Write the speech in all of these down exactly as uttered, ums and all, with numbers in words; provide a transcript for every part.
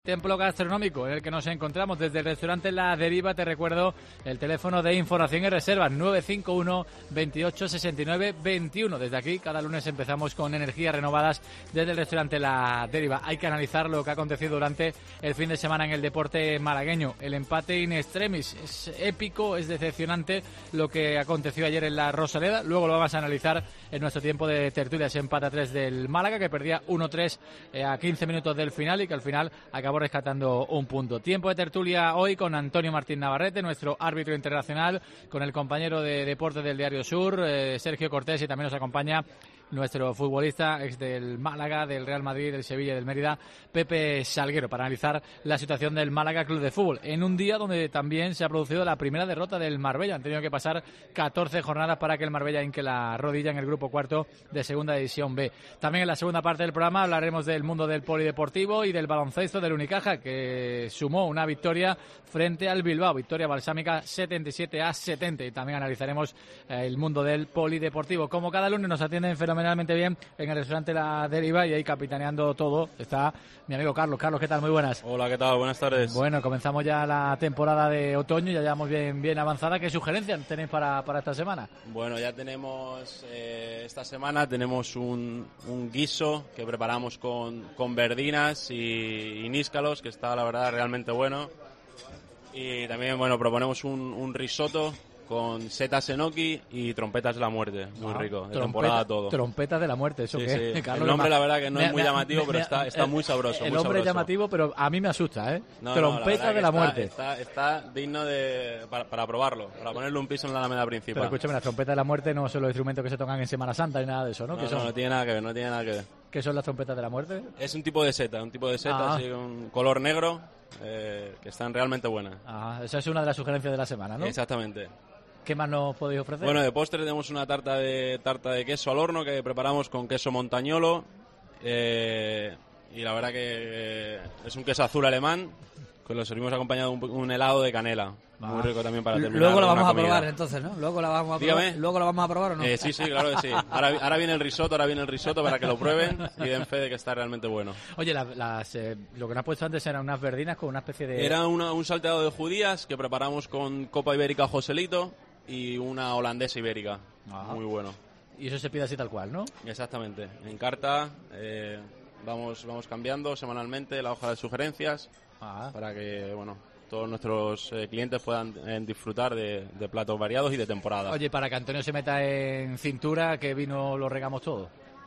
Templo gastronómico en el que nos encontramos desde el restaurante La Deriva. Te recuerdo el teléfono de información y reservas nueve cinco uno, veintiocho, sesenta y nueve, veintiuno. Desde aquí cada lunes empezamos con energías renovadas desde el restaurante La Deriva. Hay que analizar lo que ha acontecido durante el fin de semana en el deporte malagueño. El empate in extremis es épico, es decepcionante lo que aconteció ayer en la Rosaleda. Luego lo vamos a analizar en nuestro tiempo de tertulia. Ese empate a tres del Málaga, que perdía uno tres a quince minutos del final y que al final acabó rescatando un punto. Tiempo de tertulia hoy con Antonio Martín Navarrete, nuestro árbitro internacional, con el compañero de deporte del Diario Sur, eh, Sergio Cortés, y también nos acompaña nuestro futbolista ex del Málaga, del Real Madrid, del Sevilla y del Mérida, Pepe Salguero, para analizar la situación del Málaga Club de Fútbol en un día donde también se ha producido la primera derrota del Marbella. Han tenido que pasar catorce jornadas para que el Marbella hinque la rodilla en el grupo cuarto de Segunda División B. También en la segunda parte del programa hablaremos del mundo del polideportivo y del baloncesto del Unicaja, que sumó una victoria frente al Bilbao, victoria balsámica setenta y siete a setenta, y también analizaremos eh, el mundo del polideportivo. Como cada lunes nos atienden fenomenalmente bien en el restaurante La Deriva, y ahí capitaneando todo está mi amigo Carlos. Carlos, ¿qué tal? Muy buenas. Hola, ¿qué tal? Buenas tardes. Bueno, comenzamos ya la temporada de otoño, ya llevamos bien, bien avanzada. ¿Qué sugerencias tenéis para, para esta semana? Bueno, ya tenemos, eh, esta semana tenemos un, un guiso que preparamos con, con verdinas y, y níscalos, que está la verdad realmente bueno. Y también, bueno, proponemos un, un risotto con setas enoki y trompetas de la muerte, muy ah, rico, de trompeta, temporada todo. Trompetas de la muerte, ¿eso sí, qué? Sí. Carlos, el nombre la verdad que no me, es muy me, llamativo, me, pero me, está, está muy sabroso. El muy nombre sabroso. es llamativo, pero a mí me asusta, ¿eh? No, Trompetas no, de la está, muerte. Está, está, está digno de para, para probarlo, para ponerle un piso en la Alameda principal. Pero escúchame, las trompetas de la muerte no son los instrumentos que se tocan en Semana Santa ni nada de eso, ¿no? No, ¿Qué son? no, no tiene nada que ver, no tiene nada que ver. ¿Qué son las trompetas de la muerte? Es un tipo de seta, un tipo de seta, ah. así, un color negro, eh, que están realmente buenas. Ah, esa es una de las sugerencias de la semana, ¿no? Exactamente. ¿Qué más nos podéis ofrecer? Bueno, de postre tenemos una tarta de tarta de queso al horno que preparamos con queso montañolo, eh, y la verdad que eh, es un queso azul alemán que lo servimos acompañado de un, un helado de canela. Ah. Muy rico también para terminar. Luego la vamos a comida. probar entonces, ¿no? Luego la vamos a probar. Dígame. Luego la vamos a probar, ¿o no? Eh, sí, sí, claro que sí. Ahora, ahora viene el risotto, ahora viene el risotto para que lo prueben y den fe de que está realmente bueno. Oye, la, las, eh, lo que nos has puesto antes eran unas verdinas con una especie de... Era una, un salteado de judías que preparamos con copa ibérica Joselito y una holandesa ibérica. Ajá. Muy bueno. Y eso se pide así tal cual, ¿no? Exactamente. En carta eh, vamos, vamos cambiando semanalmente la hoja de sugerencias. Ajá. Para que, bueno, todos nuestros eh, clientes puedan eh, disfrutar de, de platos variados y de temporada. Oye, para que Antonio se meta en cintura, ¿qué vino lo regamos todo?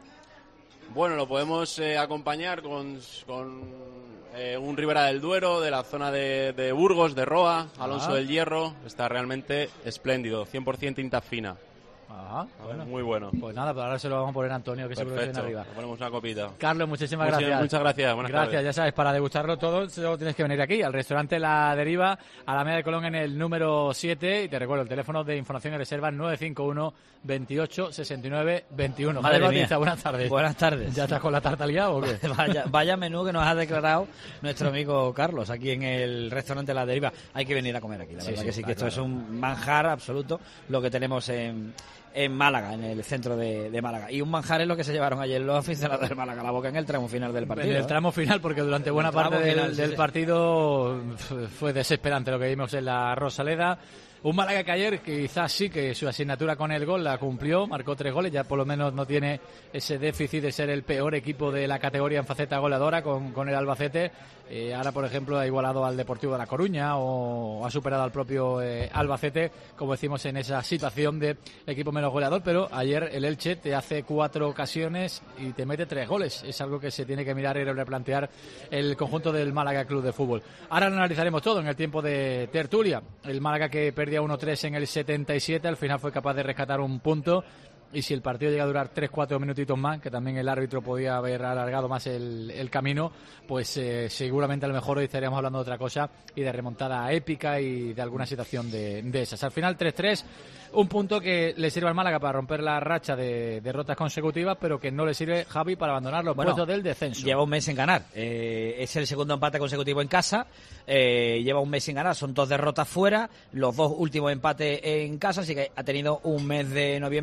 Bueno, lo podemos eh, acompañar con, con eh, un Ribera del Duero, de la zona de, de Burgos, de Roa, Alonso ah. del Hierro. Está realmente espléndido, cien por ciento tinta fina. Ajá, bueno. Muy bueno. Pues nada, pues ahora se lo vamos a poner a Antonio, que Perfecto, seguro que viene arriba. Le ponemos una copita. Carlos, muchísimas Muchas, gracias. Muchas gracias, buenas Gracias, tardes. Ya sabes, para degustarlo todo solo tienes que venir aquí, al restaurante La Deriva, a la Media de Colón en el número siete. Y te recuerdo, el teléfono de información y reserva nueve cinco uno, veintiocho, sesenta y nueve, veintiuno. Madre Madre mía. Batista, buenas tardes. Buenas tardes. ¿Ya estás con la tarta liada o qué? vaya, vaya menú que nos ha declarado nuestro amigo Carlos aquí en el restaurante La Deriva. Hay que venir a comer aquí, la sí, verdad sí, que sí, claro, que esto claro. es un manjar absoluto lo que tenemos en... en Málaga, en el centro de, de Málaga. Y un manjar es lo que se llevaron ayer los aficionados del Málaga a la boca en el tramo final del partido. En el tramo final, porque durante buena parte del, final, sí, del sí. partido fue desesperante lo que vimos en la Rosaleda. Un Málaga que ayer quizás sí que su asignatura con el gol la cumplió, marcó tres goles, ya por lo menos no tiene ese déficit de ser el peor equipo de la categoría en faceta goleadora con, con el Albacete. Eh, ahora, por ejemplo, ha igualado al Deportivo de La Coruña o ha superado al propio eh, Albacete, como decimos, en esa situación de equipo menos goleador. Pero ayer el Elche te hace cuatro ocasiones y te mete tres goles. Es algo que se tiene que mirar y replantear el conjunto del Málaga Club de Fútbol. Ahora lo analizaremos todo en el tiempo de tertulia. El Málaga, que perdía uno tres en el setenta y siete, al final fue capaz de rescatar un punto. Y si el partido llega a durar tres cuatro minutitos más, que también el árbitro podía haber alargado más el, el camino, pues eh, seguramente a lo mejor hoy estaríamos hablando de otra cosa y de remontada épica y de alguna situación de, de esas. Al final tres tres, un punto que le sirve al Málaga para romper la racha de derrotas consecutivas, pero que no le sirve, Javi, para abandonar los bueno, puestos del descenso. Lleva un mes sin ganar, eh, es el segundo empate consecutivo en casa, eh, lleva un mes sin ganar, son dos derrotas fuera, los dos últimos empates en casa, así que ha tenido un mes de noviembre realmente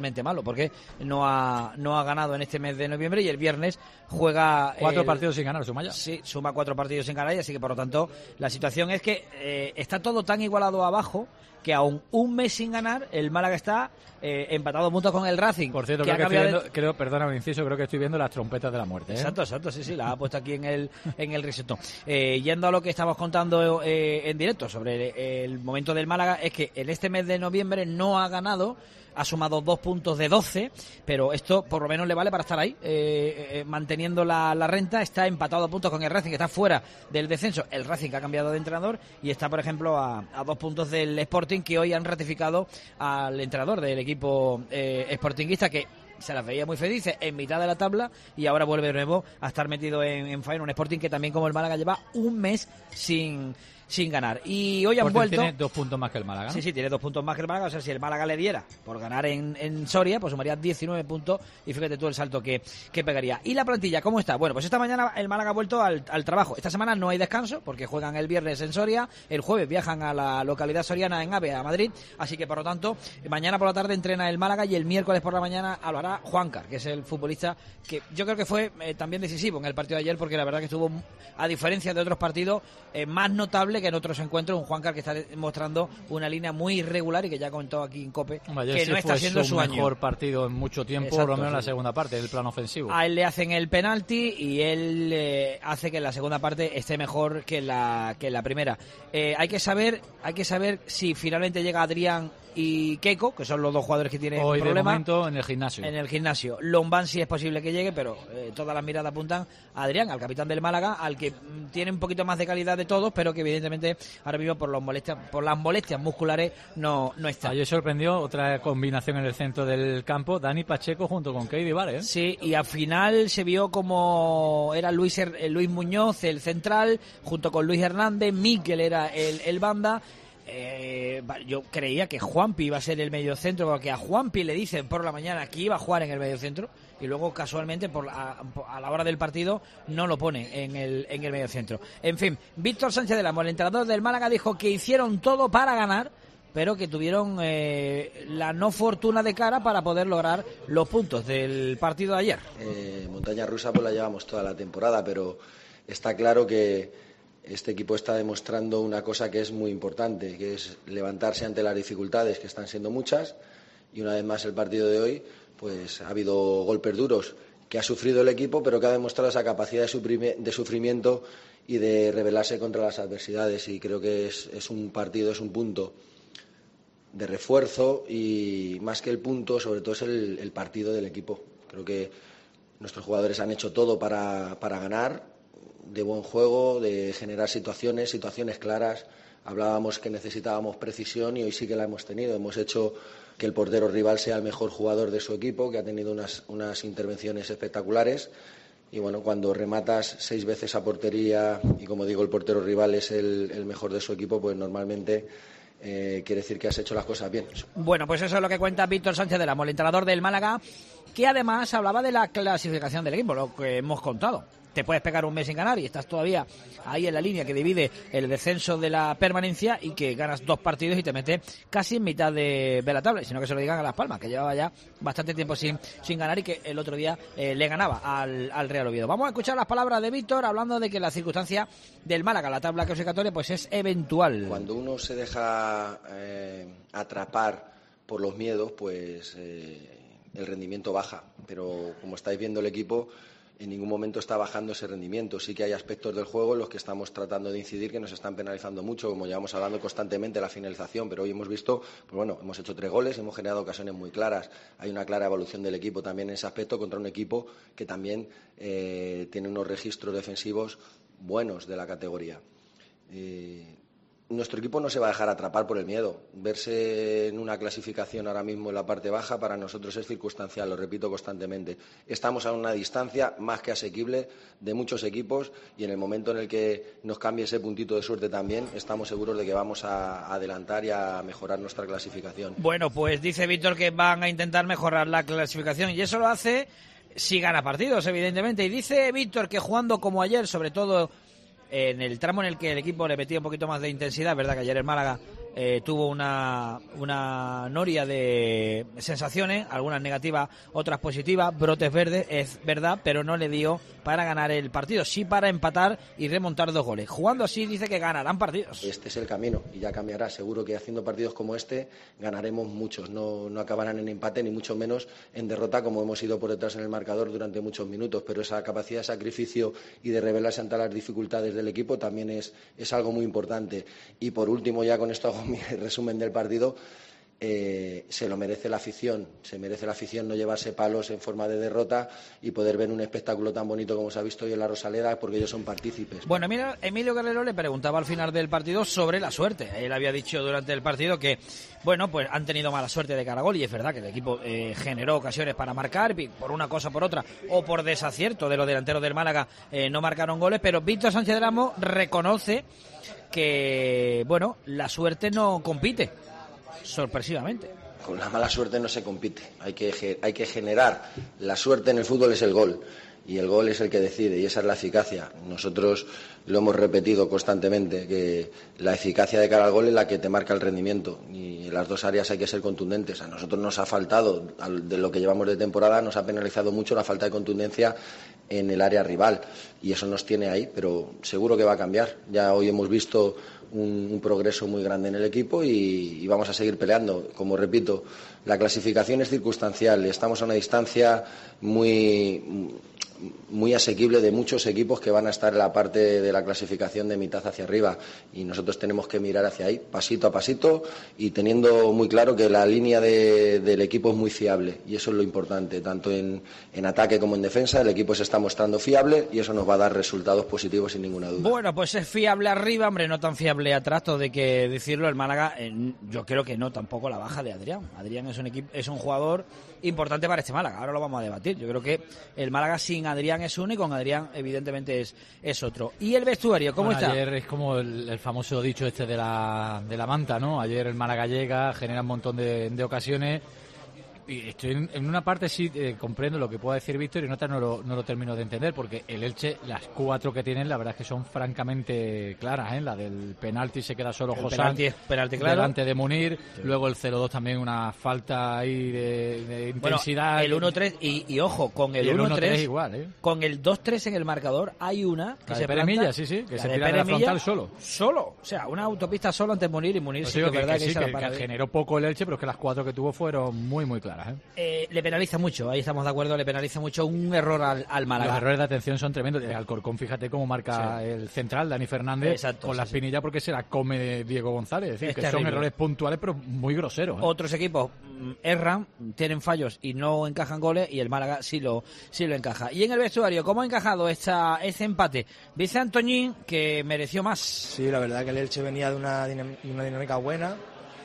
realmente malo, porque no ha no ha ganado en este mes de noviembre y el viernes juega... Cuatro el, partidos sin ganar, suma ya. Sí, suma cuatro partidos sin ganar, así que por lo tanto la situación es que eh, está todo tan igualado abajo que aún un mes sin ganar, el Málaga está eh, empatado puntos con el Racing. Por cierto, que creo, que estoy viendo, de... creo, perdona un inciso, creo que estoy viendo las trompetas de la muerte. ¿eh? Exacto, exacto, sí, sí, las ha puesto aquí en el en el risotto. Eh, yendo a lo que estamos contando eh, en directo sobre el, el momento del Málaga, es que en este mes de noviembre no ha ganado, ha sumado dos puntos de doce, pero esto por lo menos le vale para estar ahí, eh, eh, manteniendo la, la renta. Está empatado a puntos con el Racing, que está fuera del descenso. El Racing que ha cambiado de entrenador y está, por ejemplo, a, a dos puntos del Sporting, que hoy han ratificado al entrenador del equipo eh, sportinguista, que se las veía muy felices en mitad de la tabla y ahora vuelve de nuevo a estar metido en, en faena. Un Sporting que también, como el Málaga, lleva un mes sin... sin ganar. Y hoy han Sporting vuelto... tiene dos puntos más que el Málaga, ¿no? Sí, sí, tiene dos puntos más que el Málaga. O sea, si el Málaga le diera por ganar en, en Soria, pues sumaría diecinueve puntos y fíjate tú el salto que, que pegaría. ¿Y la plantilla cómo está? Bueno, pues esta mañana el Málaga ha vuelto al, al trabajo. Esta semana no hay descanso porque juegan el viernes en Soria, el jueves viajan a la localidad soriana en AVE, a Madrid, así que por lo tanto mañana por la tarde entrena el Málaga y el miércoles por la mañana lo hará Juancar, que es el futbolista que yo creo que fue eh, también decisivo en el partido de ayer, porque la verdad que estuvo, a diferencia de otros partidos, eh, más notable que en otros encuentros. Un Juancar que está mostrando una línea muy irregular y que ya comentó aquí en COPE Hombre, que no está siendo su año. mejor partido en mucho tiempo, Exacto, por lo menos en la sí. segunda parte, del plano ofensivo. A él le hacen el penalti y él eh, hace que en la segunda parte esté mejor que en la que en la primera. Eh, hay que saber, hay que saber si finalmente llega Adrián y Keiko, que son los dos jugadores que tienen Hoy problema. de momento en el gimnasio. En el gimnasio. Lombán sí es posible que llegue, pero eh, todas las miradas apuntan a Adrián, al capitán del Málaga, al que mm, tiene un poquito más de calidad de todos, pero que evidentemente ahora mismo por los molestias, por las molestias musculares no, no está. Ayer sorprendió otra combinación en el centro del campo, Dani Pacheco junto con Keidi Vare, ¿eh? Sí, y al final se vio como era Luis, eh, Luis Muñoz el central, junto con Luis Hernández, Miquel era el, el banda. Eh, yo creía que Juanpi iba a ser el mediocentro, porque a Juanpi le dicen por la mañana que iba a jugar en el mediocentro y luego casualmente por a, a la hora del partido no lo pone en el en el mediocentro. En fin, Víctor Sánchez del Amo, el entrenador del Málaga, dijo que hicieron todo para ganar, pero que tuvieron eh, la no fortuna de cara para poder lograr los puntos del partido de ayer. Eh, montaña rusa pues la llevamos toda la temporada, pero está claro que este equipo está demostrando una cosa que es muy importante, que es levantarse ante las dificultades, que están siendo muchas, y una vez más el partido de hoy pues ha habido golpes duros que ha sufrido el equipo, pero que ha demostrado esa capacidad de, de sufrimiento y de rebelarse contra las adversidades, y creo que es, es un partido, es un punto de refuerzo, y más que el punto, sobre todo es el, el partido del equipo. Creo que nuestros jugadores han hecho todo para, para ganar, de buen juego, de generar situaciones, situaciones claras. Hablábamos que necesitábamos precisión y hoy sí que la hemos tenido. Hemos hecho que el portero rival sea el mejor jugador de su equipo, que ha tenido unas, unas intervenciones espectaculares. Y bueno, cuando rematas seis veces a portería y, como digo, el portero rival es el, el mejor de su equipo, pues normalmente eh, quiere decir que has hecho las cosas bien. Bueno, pues eso es lo que cuenta Víctor Sánchez del Amo, el entrenador del Málaga, que además hablaba de la clasificación del equipo, lo que hemos contado. Te puedes pegar un mes sin ganar y estás todavía ahí en la línea que divide el descenso de la permanencia, y que ganas dos partidos y te metes casi en mitad de, de la tabla, sino que se lo digan a Las Palmas, que llevaba ya bastante tiempo sin, sin ganar y que el otro día eh, le ganaba al, al Real Oviedo. Vamos a escuchar las palabras de Víctor hablando de que la circunstancia del Málaga, la tabla clasificatoria, pues es eventual. Cuando uno se deja eh, atrapar por los miedos, pues eh, el rendimiento baja, pero como estáis viendo, el equipo en ningún momento está bajando ese rendimiento. Sí que hay aspectos del juego en los que estamos tratando de incidir que nos están penalizando mucho, como llevamos hablando constantemente, la finalización, pero hoy hemos visto, pues bueno, hemos hecho tres goles, hemos generado ocasiones muy claras. Hay una clara evolución del equipo también en ese aspecto, contra un equipo que también eh, tiene unos registros defensivos buenos de la categoría. Eh, Nuestro equipo no se va a dejar atrapar por el miedo. Verse en una clasificación ahora mismo en la parte baja para nosotros es circunstancial, lo repito constantemente. Estamos a una distancia más que asequible de muchos equipos, y en el momento en el que nos cambie ese puntito de suerte también, estamos seguros de que vamos a adelantar y a mejorar nuestra clasificación. Bueno, pues dice Víctor que van a intentar mejorar la clasificación, y eso lo hace si gana partidos, evidentemente. Y dice Víctor que jugando como ayer, sobre todo en el tramo en el que el equipo le metía un poquito más de intensidad, verdad que ayer el Málaga eh, tuvo una, una noria de sensaciones, algunas negativas, otras positivas, brotes verdes, es verdad, pero no le dio para ganar el partido, sí para empatar y remontar dos goles. Jugando así dice que ganarán partidos. Este es el camino y ya cambiará. Seguro que haciendo partidos como este ganaremos muchos. No, no acabarán en empate ni mucho menos en derrota, como hemos ido por detrás en el marcador durante muchos minutos. Pero esa capacidad de sacrificio y de rebelarse ante las dificultades del equipo también es, es algo muy importante. Y por último, ya con esto hago mi resumen del partido. Eh, se lo merece la afición, se merece la afición no llevarse palos en forma de derrota y poder ver un espectáculo tan bonito como se ha visto hoy en la Rosaleda, porque ellos son partícipes. Bueno, mira, Emilio Guerrero le preguntaba al final del partido sobre la suerte. Él había dicho durante el partido que, bueno, pues han tenido mala suerte de cara a gol, y es verdad que el equipo eh, generó ocasiones para marcar, por una cosa o por otra, o por desacierto de los delanteros del Málaga, eh, no marcaron goles, pero Víctor Sánchez Ramos reconoce que, bueno, la suerte no compite. Sorpresivamente. Con la mala suerte no se compite, hay que, hay que generar. La suerte en el fútbol es el gol, y el gol es el que decide, y esa es la eficacia. Nosotros lo hemos repetido constantemente, que la eficacia de cara al gol es la que te marca el rendimiento, y en las dos áreas hay que ser contundentes. A nosotros nos ha faltado, de lo que llevamos de temporada, nos ha penalizado mucho la falta de contundencia en el área rival, y eso nos tiene ahí, pero seguro que va a cambiar. Ya hoy hemos visto Un, un progreso muy grande en el equipo y, y vamos a seguir peleando. Como repito, la clasificación es circunstancial, estamos a una distancia muy, muy asequible de muchos equipos que van a estar en la parte de la clasificación de mitad hacia arriba, y nosotros tenemos que mirar hacia ahí, pasito a pasito, y teniendo muy claro que la línea de, del equipo es muy fiable, y eso es lo importante, tanto en, en ataque como en defensa. El equipo se está mostrando fiable y eso nos va a dar resultados positivos sin ninguna duda. Bueno, pues es fiable arriba, hombre, no tan fiable atrás, todo de que decirlo. El Málaga, eh, yo creo que no tampoco la baja de Adrián. Adrián es un equipo, es un jugador importante para este Málaga, ahora lo vamos a debatir. Yo creo que el Málaga sin Adrián es uno y con Adrián evidentemente es, es otro. ¿Y el vestuario, cómo bueno, está? Ayer es como el, el famoso dicho este de la, de la manta, ¿no? Ayer el Málaga llega, genera un montón de, de ocasiones, y estoy en, en una parte sí eh, comprendo lo que pueda decir Víctor, y en otra no lo, no lo termino de entender, porque el Elche, las cuatro que tienen, la verdad es que son francamente claras, ¿eh? La del penalti se queda solo José penalti claro, delante de Munir, sí. Luego el cero dos también, una falta ahí de, de intensidad. Bueno, el uno tres, y, y ojo, con el, el uno tres igual, ¿eh? Con el dos tres en el marcador hay una que la se de Pere Milla, sí, sí, que se tira de la frontal solo. Solo, o sea, una autopista solo ante Munir, y Munir pues sí que, que, verdad que, que, sí, que, que, que generó poco el Elche, pero es que las cuatro que tuvo fueron muy, muy claras, ¿eh? Eh, le penaliza mucho, ahí estamos de acuerdo, le penaliza mucho un error al, al Málaga. Los errores de atención son tremendos. El Alcorcón, fíjate cómo marca sí. el central, Dani Fernández, exacto, con sí, la espinilla sí. porque se la come Diego González. Es decir, es que terrible. Son errores puntuales, pero muy groseros, ¿eh? Otros equipos erran, tienen fallos y no encajan goles, y el Málaga sí lo, sí lo encaja. Y en el vestuario, ¿cómo ha encajado esta, este empate? Dice Antoñín que mereció más. Sí, la verdad que el Elche venía de una, dinam- una dinámica buena,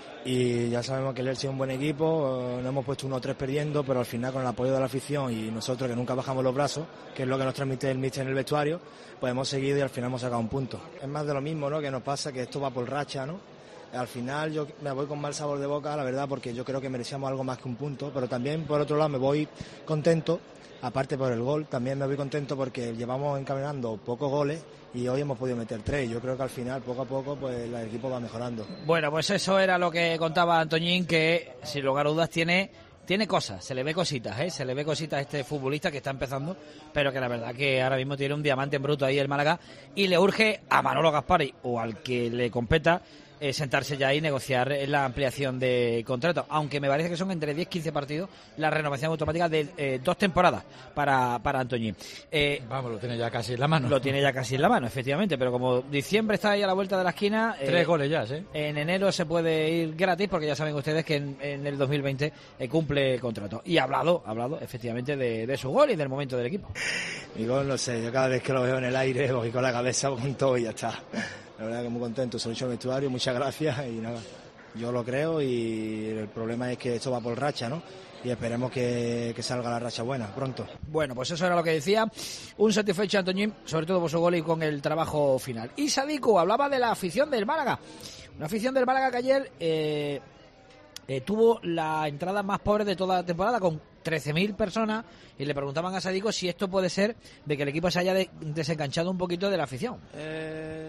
y ya sabemos que el Elche es un buen equipo. Nos hemos puesto uno tres perdiendo, pero al final, con el apoyo de la afición y nosotros, que nunca bajamos los brazos, que es lo que nos transmite el míster en el vestuario, pues hemos seguido y al final hemos sacado un punto. Es más de lo mismo, ¿no?, que nos pasa, que esto va por racha, ¿no? Al final yo me voy con mal sabor de boca, la verdad, porque yo creo que merecíamos algo más que un punto, pero también, por otro lado, me voy contento, aparte por el gol, también me voy contento porque llevamos encaminando pocos goles y hoy hemos podido meter tres. Yo creo que al final, poco a poco, pues el equipo va mejorando. Bueno, pues eso era lo que contaba Antoñín, que sin lugar a dudas tiene tiene cosas, se le ve cositas, ¿eh? Se le ve cositas a este futbolista que está empezando, pero que la verdad que ahora mismo tiene un diamante en bruto ahí el Málaga, y le urge a Manolo Gaspari o al que le competa Eh, sentarse ya y negociar la ampliación de contrato, aunque me parece que son entre diez quince partidos la renovación automática de eh, dos temporadas para, para Antoñín. Eh, Vamos, lo tiene ya casi en la mano. Lo tiene ya casi en la mano, efectivamente, pero como diciembre está ahí a la vuelta de la esquina... Tres eh, goles ya, ¿sí? En enero se puede ir gratis, porque ya saben ustedes que en, en el dos mil veinte eh, cumple el contrato. Y ha hablado, ha hablado efectivamente de, de su gol y del momento del equipo. Mi gol, no sé, yo cada vez que lo veo en el aire voy con la cabeza con todo y ya está. La verdad que muy contento, se lo he hecho en el vestuario, muchas gracias, y nada, yo lo creo, y el problema es que esto va por racha, ¿no? Y esperemos que, que salga la racha buena pronto. Bueno, pues eso era lo que decía, un satisfecho Antoñín, sobre todo por su gol y con el trabajo final. Y Sadiku hablaba de la afición del Málaga, una afición del Málaga que ayer eh, eh, tuvo la entrada más pobre de toda la temporada, con trece mil personas, y le preguntaban a Sadiku si esto puede ser de que el equipo se haya de, desenganchado un poquito de la afición. Eh, no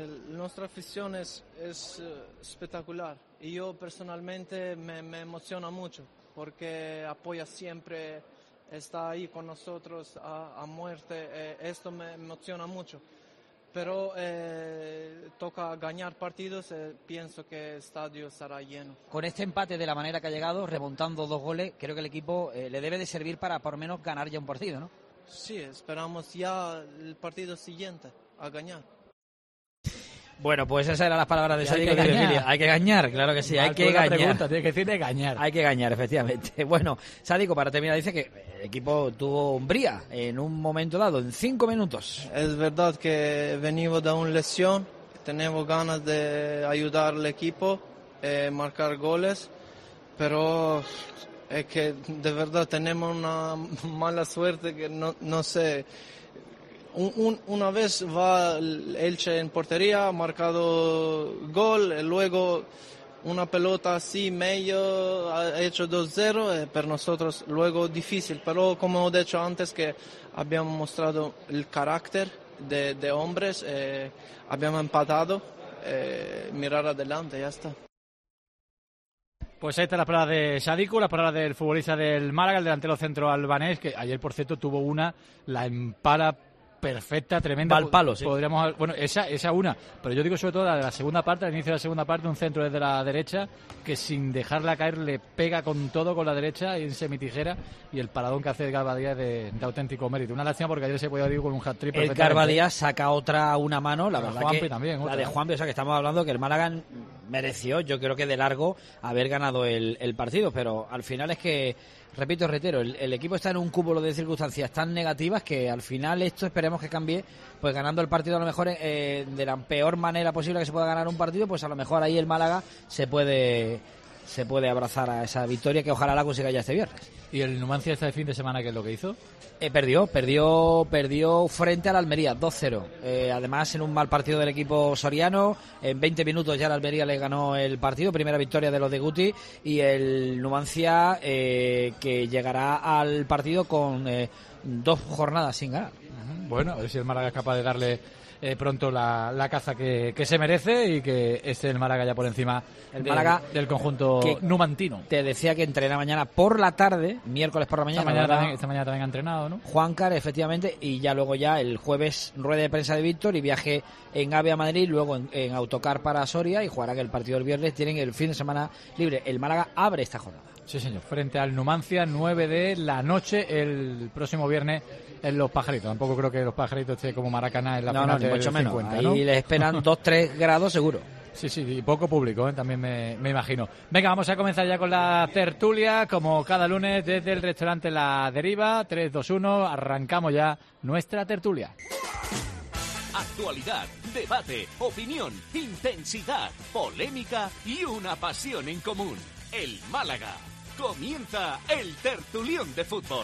nuestra afición es, es uh, espectacular y yo personalmente me, me emociona mucho porque apoya siempre, está ahí con nosotros a, a muerte, eh, esto me emociona mucho. Pero eh, toca ganar partidos, eh, pienso que el estadio estará lleno. Con este empate de la manera que ha llegado, remontando dos goles, creo que el equipo eh, le debe de servir para por lo menos ganar ya un partido, ¿no? Sí, esperamos ya el partido siguiente a ganar. Bueno, pues esas eran las palabras de Sádico. Hay que gañar. Hay que gañar, claro que sí, Mal hay que buena gañar. pregunta, tiene que decir de gañar. Hay que gañar, efectivamente. Bueno, Sádico, para terminar, dice que el equipo tuvo umbría en un momento dado, en cinco minutos. Es verdad que venimos de una lesión, tenemos ganas de ayudar al equipo, eh, marcar goles, pero es que de verdad tenemos una mala suerte que no, no sé. Un, un, una vez va el Elche en portería, ha marcado gol, y luego una pelota así medio, ha hecho dos cero, eh, para nosotros luego difícil, pero como he dicho antes que habíamos mostrado el carácter de, de hombres, eh, habíamos empatado, eh, mirar adelante, ya está. Pues ahí está la palabra de Sádico, la palabra del futbolista del Málaga, el delantero centro albanés, que ayer, por cierto, tuvo una, la empala perfecta, tremenda. Va al palo, sí. Podríamos, bueno, esa, esa una, pero yo digo sobre todo la de la segunda parte, al inicio de la segunda parte, un centro desde la derecha que sin dejarla caer le pega con todo con la derecha y en semitijera, y el paradón que hace el Garbadía de, de auténtico mérito. Una lástima porque ayer se podía ir con un hat-trick. El Garbadía saca otra una mano, la, la verdad Juanpi que también, la otra. de Juanpi, o sea que estamos hablando que el Málaga mereció, yo creo que de largo, haber ganado el, el partido, pero al final es que, repito, reitero, el, el equipo está en un cúmulo de circunstancias tan negativas que al final esto esperemos que cambie, pues ganando el partido a lo mejor eh, de la peor manera posible que se pueda ganar un partido, pues a lo mejor ahí el Málaga se puede se puede abrazar a esa victoria que ojalá la consiga ya este viernes. ¿Y el Numancia este fin de semana qué es lo que hizo? Eh, perdió, perdió perdió frente al Almería, dos cero. Eh, además, en un mal partido del equipo soriano, en veinte minutos ya el Almería le ganó el partido, primera victoria de los de Guti, y el Numancia eh, que llegará al partido con eh, dos jornadas sin ganar. Bueno, a ver si el Málaga es capaz de darle eh, pronto la, la caza que, que se merece y que esté el Málaga ya por encima el de, Málaga del conjunto que numantino. Te decía que entrena mañana por la tarde, miércoles por la mañana. Esta mañana, ¿verdad? también, esta mañana también ha entrenado, ¿no? Juancar, efectivamente, y ya luego ya el jueves rueda de prensa de Víctor y viaje en AVE a Madrid, luego en, en autocar para Soria y jugarán el partido el viernes. Tienen el fin de semana libre. El Málaga abre esta jornada. Sí, señor. Frente al Numancia, nueve de la noche el próximo viernes en Los Pajaritos. Tampoco creo que Los Pajaritos esté como Maracaná en la no, final no, ni del mucho menos. cincuenta, Ahí ¿no? les esperan dos tres grados seguro. Sí, sí, y poco público, ¿eh? También me, me imagino. Venga, vamos a comenzar ya con la tertulia, como cada lunes desde el restaurante La Deriva. tres, dos, uno, arrancamos ya nuestra tertulia. Actualidad, debate, opinión, intensidad, polémica y una pasión en común. El Málaga. Comienza el tertulión de fútbol.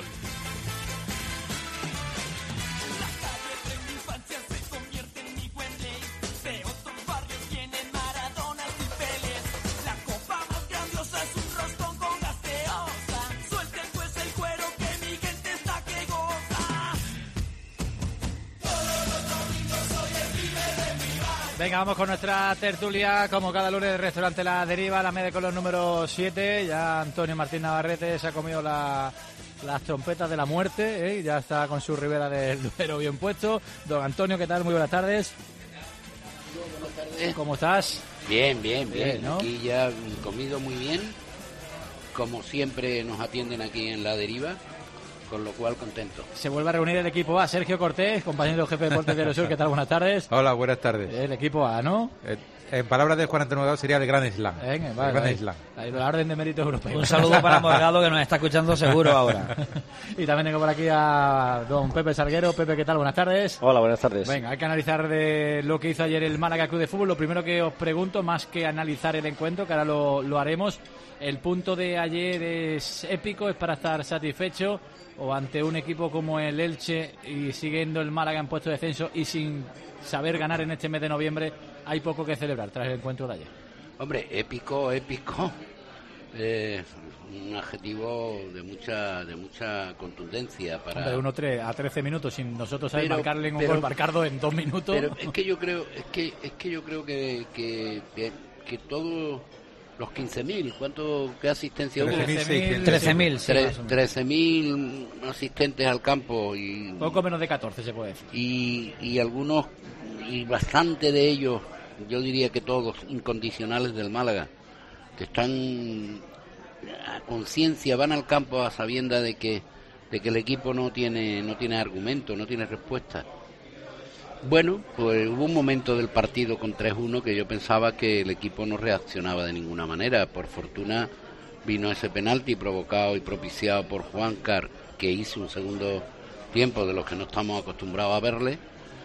Venga, vamos con nuestra tertulia, como cada lunes, del restaurante La Deriva, la media con los números siete. Ya Antonio Martín Navarrete se ha comido la, las trompetas de la muerte, ¿eh? Ya está con su ribera del Duero bien puesto. Don Antonio, ¿qué tal? Muy buenas tardes. Buenas tardes. ¿Cómo estás? Bien, bien, bien. Bien, ¿no? Aquí ya comido muy bien. Como siempre nos atienden aquí en La Deriva, con lo cual contento. Se vuelve a reunir el equipo A. Sergio Cortés, compañero jefe de deportes de Sur, ¿qué tal? Buenas tardes. Hola, buenas tardes. El equipo A, ¿no? Eh, en palabras de Juan Antonio Morgado sería el Gran Slam. Venga, el vale, Gran vale. Slam. La, la orden de mérito europeo. Un saludo para Morgado, que nos está escuchando seguro ahora. Y también tengo por aquí a don Pepe Salguero. Pepe, ¿qué tal? Buenas tardes. Hola, buenas tardes. Venga, hay que analizar de lo que hizo ayer el Málaga Club de Fútbol. Lo primero que os pregunto, más que analizar el encuentro, que ahora lo, lo haremos, ¿el punto de ayer es épico? ¿Es para estar satisfecho? ¿O ante un equipo como el Elche y siguiendo el Málaga en puesto de descenso y sin saber ganar en este mes de noviembre, hay poco que celebrar tras el encuentro de ayer? Hombre, épico, épico. Eh, un adjetivo de mucha de mucha contundencia para de uno a trece minutos sin nosotros saber pero, marcarle un pero, gol, marcarlo en dos minutos. Pero es que yo creo es que es que yo creo que que, que, que todos los quince mil, ¿cuánto qué asistencia hubo? trece mil trece mil asistentes al campo y poco menos de catorce se puede decir. Y y algunos y bastante de ellos, yo diría que todos incondicionales del Málaga, que están a conciencia, van al campo a sabienda de que de que el equipo no tiene no tiene argumento, no tiene respuesta. Bueno, pues hubo un momento del partido con tres uno que yo pensaba que el equipo no reaccionaba de ninguna manera. Por fortuna vino ese penalti provocado y propiciado por Juancar, que hizo un segundo tiempo de los que no estamos acostumbrados a verle.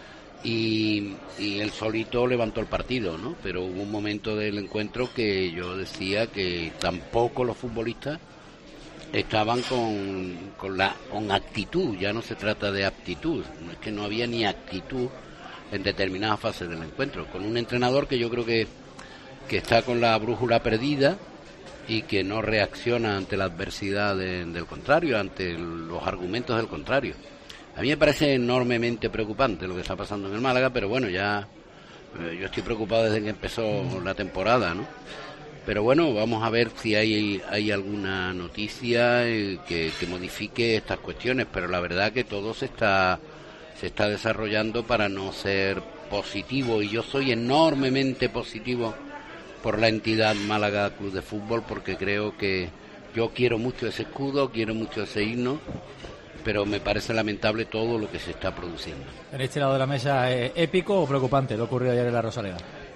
Y, y él solito levantó el partido, ¿no? Pero hubo un momento del encuentro que yo decía que tampoco los futbolistas estaban con, con la con actitud. Ya no se trata de aptitud, es que no había ni actitud en determinadas fases del encuentro, con un entrenador que yo creo que, que está con la brújula perdida y que no reacciona ante la adversidad de, del contrario, ante los argumentos del contrario. A mí me parece enormemente preocupante lo que está pasando en el Málaga, pero bueno, ya eh, yo estoy preocupado desde que empezó la temporada, ¿no? Pero bueno, vamos a ver si hay hay alguna noticia eh, que, que modifique estas cuestiones, pero la verdad que todo se está se está desarrollando para no ser positivo, y yo soy enormemente positivo por la entidad Málaga Club de Fútbol, porque creo que yo quiero mucho ese escudo, quiero mucho ese himno, pero me parece lamentable todo lo que se está produciendo. En este lado de la mesa, ¿eh, épico o preocupante lo ocurrido ayer en la Rosaleda?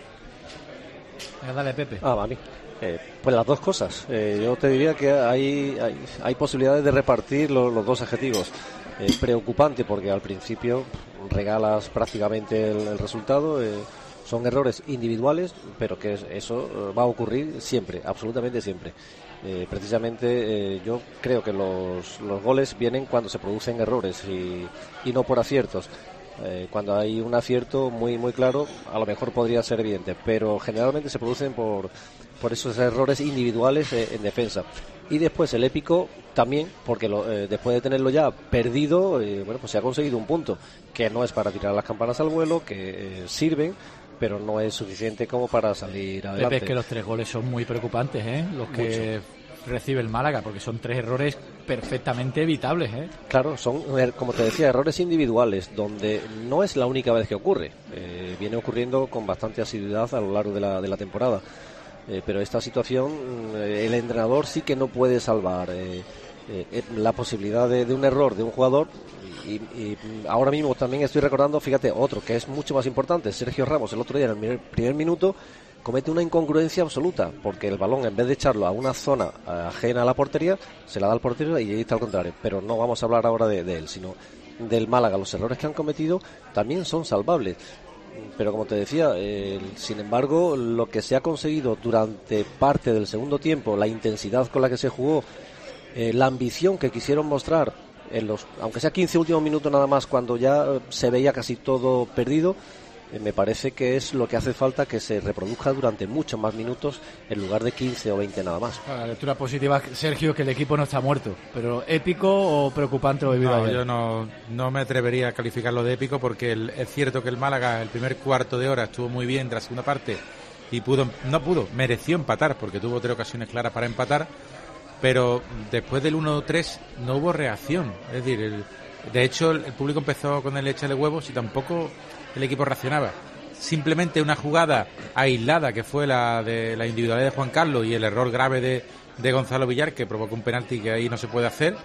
Venga, dale, Pepe. Ah, vale. Eh, pues las dos cosas. Eh, yo te diría que hay, hay, hay posibilidades de repartir lo, los dos adjetivos. Eh, preocupante porque al principio regalas prácticamente el, el resultado. Eh, son errores individuales, pero que eso va a ocurrir siempre, absolutamente siempre. Eh, precisamente eh, yo creo que los, los goles vienen cuando se producen errores y, y no por aciertos. Eh, cuando hay un acierto muy muy claro, a lo mejor podría ser evidente, pero generalmente se producen por, por esos errores individuales eh, en defensa. Y después el épico también, porque lo, eh, después de tenerlo ya perdido, eh, bueno, pues se ha conseguido un punto, que no es para tirar las campanas al vuelo, que eh, sirven, pero no es suficiente como para salir adelante. Pepe, es que los tres goles son muy preocupantes, ¿eh? Los que Mucho. recibe el Málaga, porque son tres errores perfectamente evitables, ¿eh? Claro, son, como te decía, errores individuales, donde no es la única vez que ocurre. Eh, viene ocurriendo con bastante asiduidad a lo largo de la, de la temporada. Eh, pero esta situación, eh, el entrenador sí que no puede salvar eh, eh, la posibilidad de, de un error de un jugador. Y, y ahora mismo también estoy recordando, fíjate, otro que es mucho más importante, Sergio Ramos, el otro día en el primer minuto comete una incongruencia absoluta, porque el balón, en vez de echarlo a una zona ajena a la portería, se la da al portero y ahí está al contrario. Pero no vamos a hablar ahora de, de él, sino del Málaga. Los errores que han cometido también son salvables, pero como te decía, eh, sin embargo, lo que se ha conseguido durante parte del segundo tiempo, la intensidad con la que se jugó, eh, la ambición que quisieron mostrar en los, aunque sea quince últimos minutos nada más, cuando ya se veía casi todo perdido, eh, me parece que es lo que hace falta que se reproduzca durante muchos más minutos en lugar de quince o veinte nada más. La lectura positiva, Sergio, es que el equipo no está muerto, pero ¿épico o preocupante lo vivido no, ayer? Yo no, no me atrevería a calificarlo de épico, porque el, es cierto que el Málaga el primer cuarto de hora estuvo muy bien de la segunda parte y pudo, no pudo, mereció empatar, porque tuvo tres ocasiones claras para empatar, pero después del uno tres no hubo reacción. Es decir, el, de hecho el, el público empezó con el échale huevos y tampoco el equipo reaccionaba. Simplemente una jugada aislada, que fue la de la individualidad de Juan Carlos y el error grave de, de Gonzalo Villar, que provocó un penalti que ahí no se puede hacer,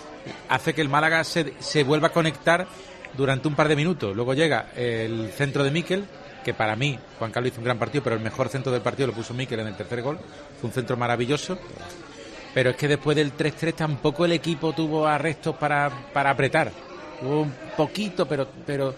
hace que el Málaga se, se vuelva a conectar durante un par de minutos. Luego llega el centro de Mikel, que para mí Juan Carlos hizo un gran partido, pero el mejor centro del partido lo puso Mikel en el tercer gol. Fue un centro maravilloso. Pero es que después del tres tres tampoco el equipo tuvo arrestos para, para apretar. Hubo un poquito, pero pero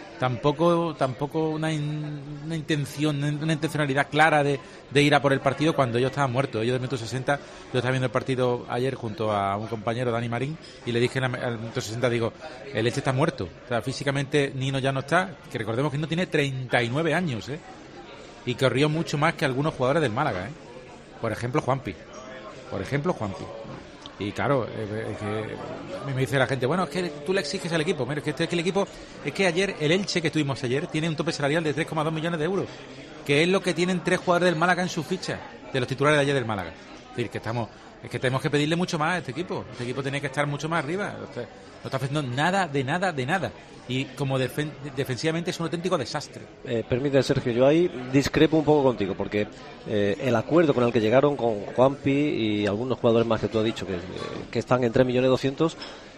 tampoco tampoco una, in, una intención, una intencionalidad clara de, de ir a por el partido cuando ellos estaban muertos. Ellos del minuto sesenta, yo estaba viendo el partido ayer junto a un compañero, Dani Marín, y le dije al minuto sesenta, digo, el Elche está muerto. O sea, físicamente Nino ya no está, que recordemos que Nino tiene treinta y nueve años, ¿eh? Y corrió mucho más que algunos jugadores del Málaga, ¿eh? Por ejemplo, Juanpi. Por ejemplo, Juanpi. Y claro, eh, es que a mí me dice la gente, bueno, es que tú le exiges al equipo. Mira, es que, este, es que el equipo, es que ayer, el Elche que tuvimos ayer, tiene un tope salarial de tres coma dos millones de euros, que es lo que tienen tres jugadores del Málaga en sus fichas, de los titulares de ayer del Málaga. Es decir, que estamos, es que tenemos que pedirle mucho más a este equipo. Este equipo tiene que estar mucho más arriba. No está haciendo nada, de nada, de nada. Y como defen- defensivamente es un auténtico desastre. Eh, permite, Sergio, yo ahí discrepo un poco contigo, porque eh, el acuerdo con el que llegaron con Juanpi y algunos jugadores más que tú has dicho que, que están en tres millones doscientos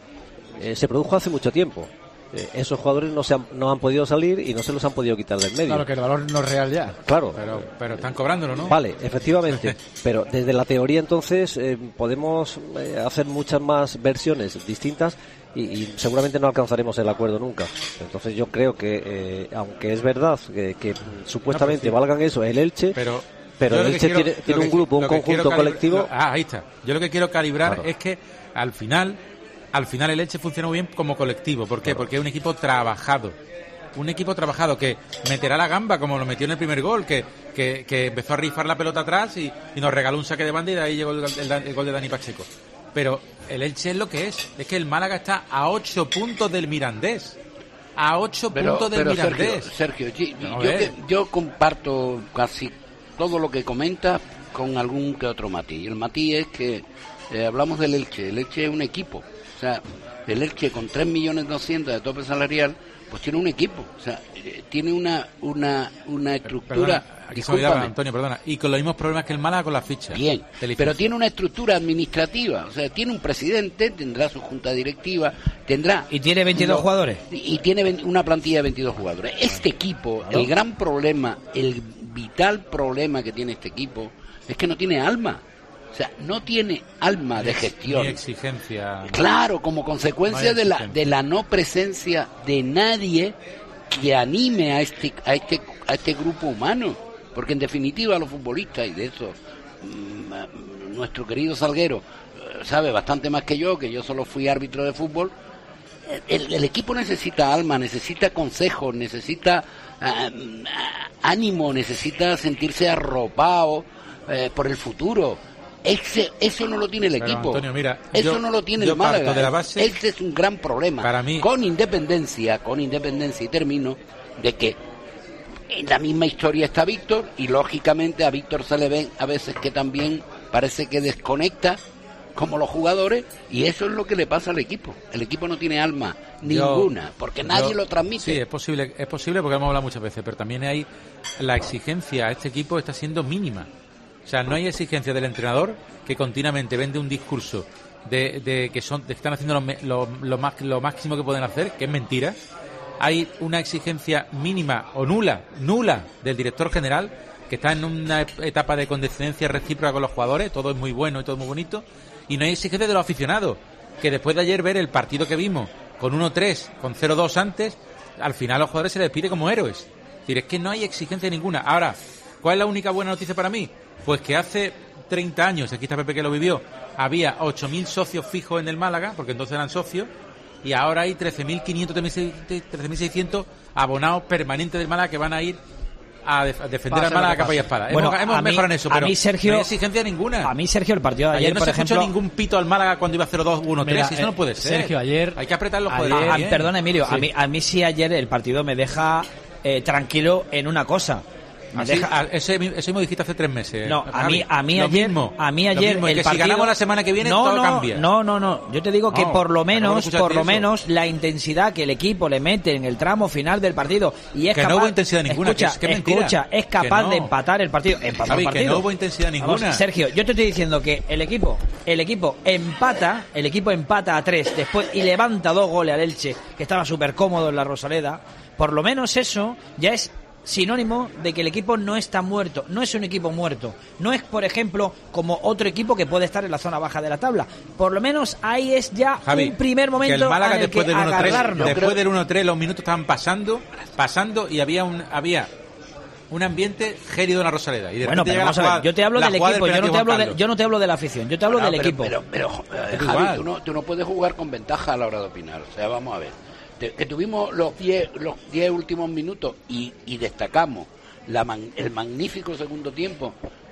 eh, se produjo hace mucho tiempo. Eh, esos jugadores no se han, no han podido salir y no se los han podido quitar del medio. Claro que el valor no es real ya. Claro. Pero, pero están cobrándolo, ¿no? Vale, efectivamente. Pero desde la teoría entonces eh, podemos eh, hacer muchas más versiones distintas y, y seguramente no alcanzaremos el acuerdo nunca. Entonces yo creo que, eh, aunque es verdad que, que supuestamente no, sí. valgan eso el Elche, pero, pero el Elche quiero, tiene, tiene un grupo, un conjunto colectivo. Lo, ah, ahí está. Yo lo que quiero calibrar claro. es que al final... Al final el Elche funciona muy bien como colectivo. ¿Por qué? Claro. Porque es un equipo trabajado. Un equipo trabajado que meterá la gamba como lo metió en el primer gol, que, que, que empezó a rifar la pelota atrás y, y nos regaló un saque de banda y de ahí llegó el, el, el gol de Dani Pacheco. Pero el Elche es lo que es. Es que el Málaga está a ocho puntos del Mirandés. A ocho pero, puntos del pero Mirandés. Sergio, Sergio yo, yo, que, yo comparto casi todo lo que comenta con algún que otro matiz. Y el matiz es que eh, hablamos del Elche. El Elche es un equipo. O sea, el Elche con tres millones doscientos de tope salarial, pues tiene un equipo. O sea, eh, tiene una una una estructura... Perdona, aquí se me olvidaba, Antonio, perdona. Y con los mismos problemas que el Málaga con las fichas. Bien, pero tiene una estructura administrativa. O sea, tiene un presidente, tendrá su junta directiva, tendrá... ¿Y tiene veintidós uno, jugadores? Y, y tiene una plantilla de veintidós jugadores. Este equipo, ¿no? El gran problema, el vital problema que tiene este equipo, es que no tiene alma. O sea, no tiene alma de gestión. Ni exigencia. Claro, como consecuencia no de la de la no presencia de nadie que anime a este a este a este grupo humano, porque en definitiva los futbolistas, y de eso mmm, nuestro querido Salguero sabe bastante más que yo, que yo solo fui árbitro de fútbol. El, el equipo necesita alma, necesita consejos, necesita uh, ánimo, necesita sentirse arropado uh, por el futuro. Ese, eso no lo tiene el Pero, equipo. Antonio, mira, eso yo, no lo tiene yo el Málaga. De la base, ese es un gran problema. Para mí, con independencia, con independencia y termino de que en la misma historia está Víctor y lógicamente a Víctor se le ven a veces que también parece que desconecta como los jugadores y eso es lo que le pasa al equipo. El equipo no tiene alma ninguna yo, porque nadie yo, lo transmite. Sí, es posible, es posible porque hemos hablado muchas veces, pero también hay la exigencia a este equipo está siendo mínima. O sea, no hay exigencia del entrenador que continuamente vende un discurso de, de que son de que están haciendo lo, lo, lo, más, lo máximo que pueden hacer, que es mentira. Hay una exigencia mínima o nula, nula del director general, que está en una etapa de condescendencia recíproca con los jugadores, todo es muy bueno y todo muy bonito, y no hay exigencia de los aficionados, que después de ayer ver el partido que vimos con uno tres, con cero dos antes, al final a los jugadores se les pide como héroes. Es decir, es que no hay exigencia ninguna. Ahora, ¿cuál es la única buena noticia para mí? Pues que hace treinta años, aquí está Pepe que lo vivió, había ocho mil socios fijos en el Málaga, porque entonces eran socios, y ahora hay trece mil quinientos, trece mil seiscientos abonados permanentes del Málaga que van a ir a, def- a defender al Málaga a capa y espada. Bueno, hemos hemos mí, mejorado en eso, pero a mí, Sergio, no hay exigencia ninguna. A mí, Sergio, el partido de ayer, ayer no por se ejemplo... escuchó ningún pito al Málaga cuando iba cero dos, uno tres, eso eh, no puede ser. Sergio, ayer... Hay que apretar los ayer, poderes. ah, perdón, Emilio, sí. a, mí, a mí sí ayer el partido me deja eh, tranquilo en una cosa. Así, deja... Eso mismo dijiste hace tres meses. No, a mí, a mí lo ayer, mismo, a mí ayer mismo, el que partido... si ganamos la semana que viene no, todo no, cambia. No, no, no. Yo te digo que no, por lo menos, por lo eso. menos la intensidad que el equipo le mete en el tramo final del partido y es que capaz, no hubo intensidad ninguna. Escucha, que es, que escucha, es capaz no. de empatar el partido. Empató Javi, el partido. que no hubo intensidad ninguna. Vamos, Sergio, yo te estoy diciendo que el equipo, el equipo empata, el equipo empata a tres después y levanta dos goles al Elche, que estaba súper cómodo en la Rosaleda. Por lo menos eso ya es sinónimo de que el equipo no está muerto, no es un equipo muerto, no es, por ejemplo, como otro equipo que puede estar en la zona baja de la tabla. Por lo menos ahí es ya Javi, un primer momento que el Málaga, en el después que del uno tres, agarrarnos. después del uno tres los minutos estaban pasando, pasando y había un había un ambiente gélido en la Rosaleda. Y de bueno, pero vamos a ver, yo te hablo del equipo, yo no te hablo de, yo no te hablo de la afición, yo te hablo no, del pero, equipo. Pero, pero, pero eh, Javi, tú no, tú no puedes jugar con ventaja a la hora de opinar. O sea, vamos a ver, te, que tuvimos los diez los diez últimos minutos y, y destacamos La man, el magnífico segundo tiempo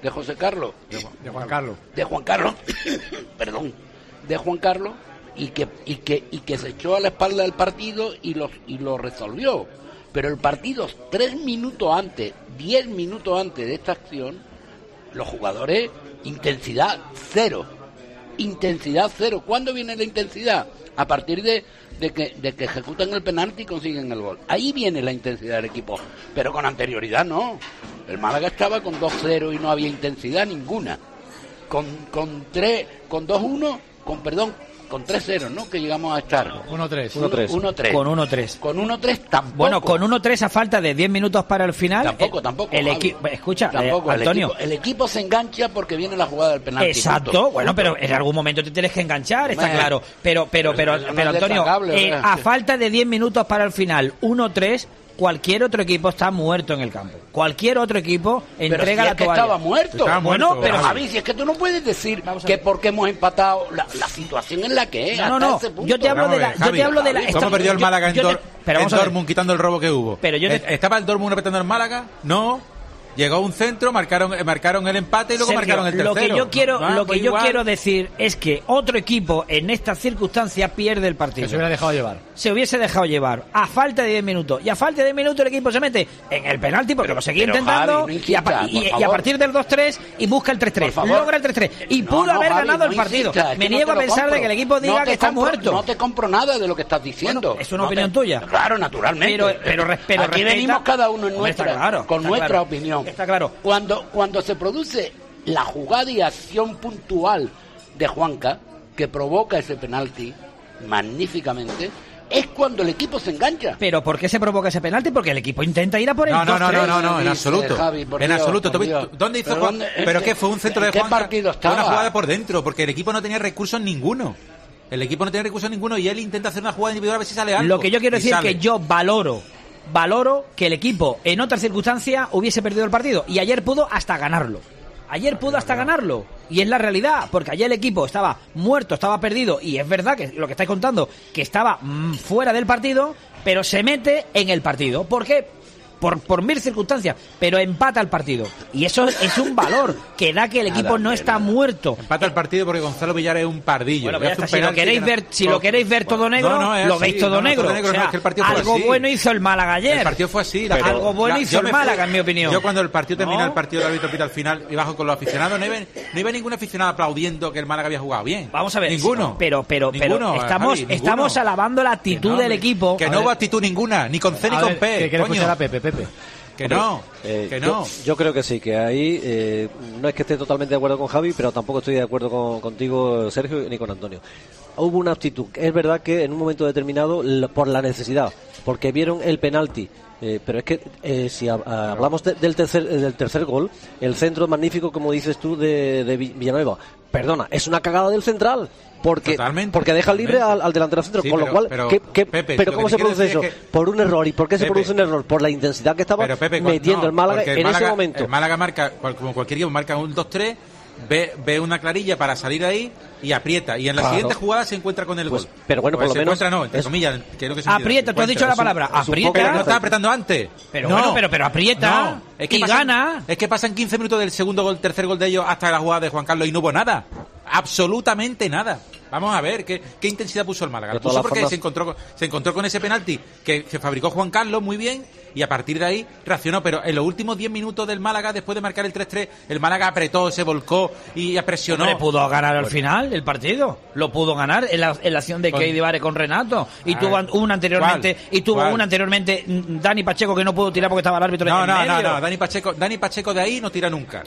de José Carlos, de, de Juan Carlos, de Juan Carlos, perdón, de Juan Carlos, y que y que y que se echó a la espalda del partido y lo y lo resolvió. Pero el partido tres minutos antes, diez minutos antes de esta acción, los jugadores intensidad cero, intensidad cero. ¿Cuándo viene la intensidad? A partir de de que de que ejecutan el penalti y consiguen el gol. Ahí viene la intensidad del equipo, pero con anterioridad no. El Málaga estaba con dos cero y no había intensidad ninguna. Con con tres, con dos uno, con perdón, con tres cero, ¿no? Que llegamos a estar. uno tres. uno tres. Con uno tres. Con uno tres tampoco. Bueno, con uno tres a falta de diez minutos para el final. Tampoco, el, tampoco. El equipo, escucha, tampoco, eh, Antonio. El equipo, el equipo se engancha porque viene la jugada del penalti. Exacto, punto, bueno, punto. pero en algún momento te tienes que enganchar, está Me, claro. Pero, pero, pero, pero, pero Antonio, eh, a falta de diez minutos para el final, uno tres, cualquier otro equipo está muerto en el campo. Cualquier otro equipo entrega pero si la es que toalla. Estaba muerto. Estaba bueno, muerto, pero Javi. Javi, si es que tú no puedes decir que porque hemos empatado la, la situación en la que es. No, no, hasta no. ese punto. Yo te hablo de la. Javi, yo te hablo de la. ¿Cómo perdió el Málaga en, yo, yo Dor, te, pero en vamos a ver. Dortmund quitando el robo que hubo? Pero yo te, ¿Estaba el Dortmund apretando el Málaga? No. Llegó un centro, marcaron marcaron el empate y luego Sergio, marcaron el tercero. Lo que yo quiero, ¿No? lo que Pues yo igual. quiero decir es que otro equipo en estas circunstancias pierde el partido. Que se hubiera dejado llevar. Se hubiese dejado llevar a falta de diez minutos. Y a falta de diez minutos el equipo se mete en el penalti porque lo seguía pero, intentando. Javi, no y, a, insista, y- por y a partir del dos tres y busca el tres tres. Por favor. Logra el tres tres. Y No, pudo no, haber Javi, ganado no el partido. insista, es Me que no niego a te lo pensar compro. de que el equipo diga No te que está compro- muerto. No te compro nada de lo que estás diciendo. Bueno, es una No opinión te- tuya. Claro, naturalmente. Pero- pero res- pero Aquí respeta- venimos cada uno en Hombre, está nuestra, claro, con está nuestra claro. opinión. Está claro. Cuando, cuando se produce la jugada y acción puntual de Juanca, que provoca ese penalti magníficamente, es cuando el equipo se engancha. Pero ¿por qué se provoca ese penalti? Porque el equipo intenta ir a por el No, no, no, dos tres. no, no, no, en Dice absoluto. Javi, por en Dios, absoluto. por ¿Tú- Dios. tú- ¿Dónde hizo ¿Pero Juan? dónde- ¿Pero en- qué fue un centro en de qué Juanca? partido Fue una estaba? jugada por dentro, porque el equipo no tenía recursos ninguno. El equipo no tenía recursos ninguno y él intenta hacer una jugada individual a ver si sale algo. Lo que yo quiero Y decir es sale. que yo valoro, valoro que el equipo en otras circunstancias hubiese perdido el partido. Y ayer pudo hasta ganarlo. Ayer pudo hasta ganarlo. Y es la realidad, porque ayer el equipo estaba muerto, estaba perdido. Y es verdad que lo que estáis contando, que estaba mm, fuera del partido, pero se mete en el partido. ¿Por qué? Por, por mil circunstancias, pero empata el partido. Y eso es un valor que da que el equipo Nada, no que está nada. muerto. Empata el partido porque Gonzalo Villar es un pardillo. Bueno, Le pues ya hace está. un Si lo penalti queréis que ver, no- si lo queréis ver todo negro, No, no, es lo así, veis todo no, no, negro. todo negro, O sea, no, es que el partido fue algo así. bueno hizo el Málaga ayer. El partido fue así. La, Algo bueno la- hizo yo el me Málaga, fui- en mi opinión. Yo cuando el partido terminó, ¿No? el partido del árbitro pita al final y bajo con los aficionados, no iba, no iba ningún aficionado aplaudiendo que el Málaga había jugado bien. Vamos a ver. Ninguno. Pero, pero, pero Ninguno, estamos, Javi, ninguno. estamos alabando la actitud Que no, del equipo. Que A no ver. hubo actitud ninguna, ni con C ni A con ver, P. que quiere coño. escuchar a Pepe, Pepe. Que no, Eh, que yo, no. yo creo que sí, que ahí eh, no es que esté totalmente de acuerdo con Javi, pero tampoco estoy de acuerdo con, contigo, Sergio, ni con Antonio. Hubo una actitud. Es verdad que en un momento determinado, la- por la necesidad, porque vieron el penalti. Eh, pero es que eh, si hab- a- hablamos de- del tercer del tercer gol, el centro magnífico, como dices tú, de, de Vi- Villanueva. Perdona, es una cagada del central. Porque, Totalmente, porque deja libre totalmente. al, al delantero centro, Sí, con lo pero- cual, pero, ¿qué- qué- Pepe, pero lo ¿cómo que se te quiero produce eso? decir es que- Por un error. ¿Y por qué se Pepe. produce un error? Por la intensidad que estaba Pero Pepe, metiendo no, el Málaga porque el en ese Málaga- momento. El Málaga marca, cual- como cualquier equipo, marca un dos tres, ve, ve una clarilla para salir ahí y aprieta. Y en la Claro. siguiente jugada se encuentra con el Pues, gol. pero bueno, Pues por lo se menos encuentra, no, entre es- comillas, que es lo que se entiende, Aprieta, se tú has dicho la encuentra. palabra. es un poco Aprieta. Pero no estaba apretando antes. Pero No. bueno, pero, pero aprieta No, es que y pasan- gana. Es que pasan quince minutos del segundo gol, tercer gol de ellos hasta la jugada de Juan Carlos y no hubo nada. Absolutamente nada. Vamos a ver qué, qué intensidad puso el Málaga. De Lo puso todas porque formas- se encontró, con- se encontró con ese penalti que, que fabricó Juan Carlos muy bien y a partir de ahí reaccionó. Pero en los últimos diez minutos del Málaga, después de marcar el tres tres, el Málaga apretó, se volcó y presionó. Hombre, pudo ganar al final el partido. Lo pudo ganar en la, en la acción de Con- Keidi Vare con Renato. Y A tuvo ver. una anteriormente. ¿Cuál? Y tuvo ¿Cuál? una anteriormente mm, Dani Pacheco que no pudo tirar porque estaba el árbitro No, en no, medio. no, no. Dani Pacheco, Dani Pacheco de ahí no tira nunca.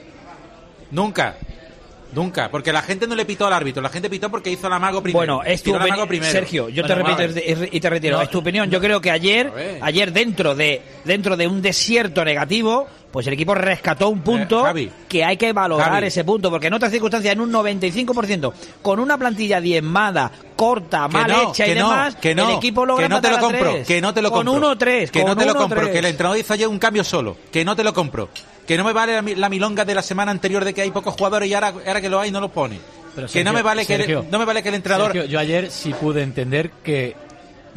Nunca. Nunca. Porque la gente no le pitó al árbitro. La gente pitó porque hizo el amago primero. Bueno, es tu Tiró el amago opinión, primero. Sergio, yo Bueno, te repito vale. y te retiro, No. es tu opinión. Yo creo que ayer, A ver. ayer dentro de dentro de un desierto negativo, pues el equipo rescató un punto Eh, Javi. que hay que valorar Javi. ese punto, porque en otras circunstancias, en un noventa y cinco por ciento, con una plantilla diezmada, corta, Que mal no, hecha que y no, demás, que no, el equipo logra que no te lo empatar a compro, tres. que no te lo con compro. uno tres, que no con te lo uno compro, tres. que el entrenador hizo ayer un cambio solo, que no te lo compro, que no me vale la, mi- la milonga de la semana anterior de que hay pocos jugadores y ahora, ahora que lo hay no lo pone. Pero que Sergio, no me vale que Sergio, el, no me vale que el entrenador Sergio, yo ayer sí pude entender que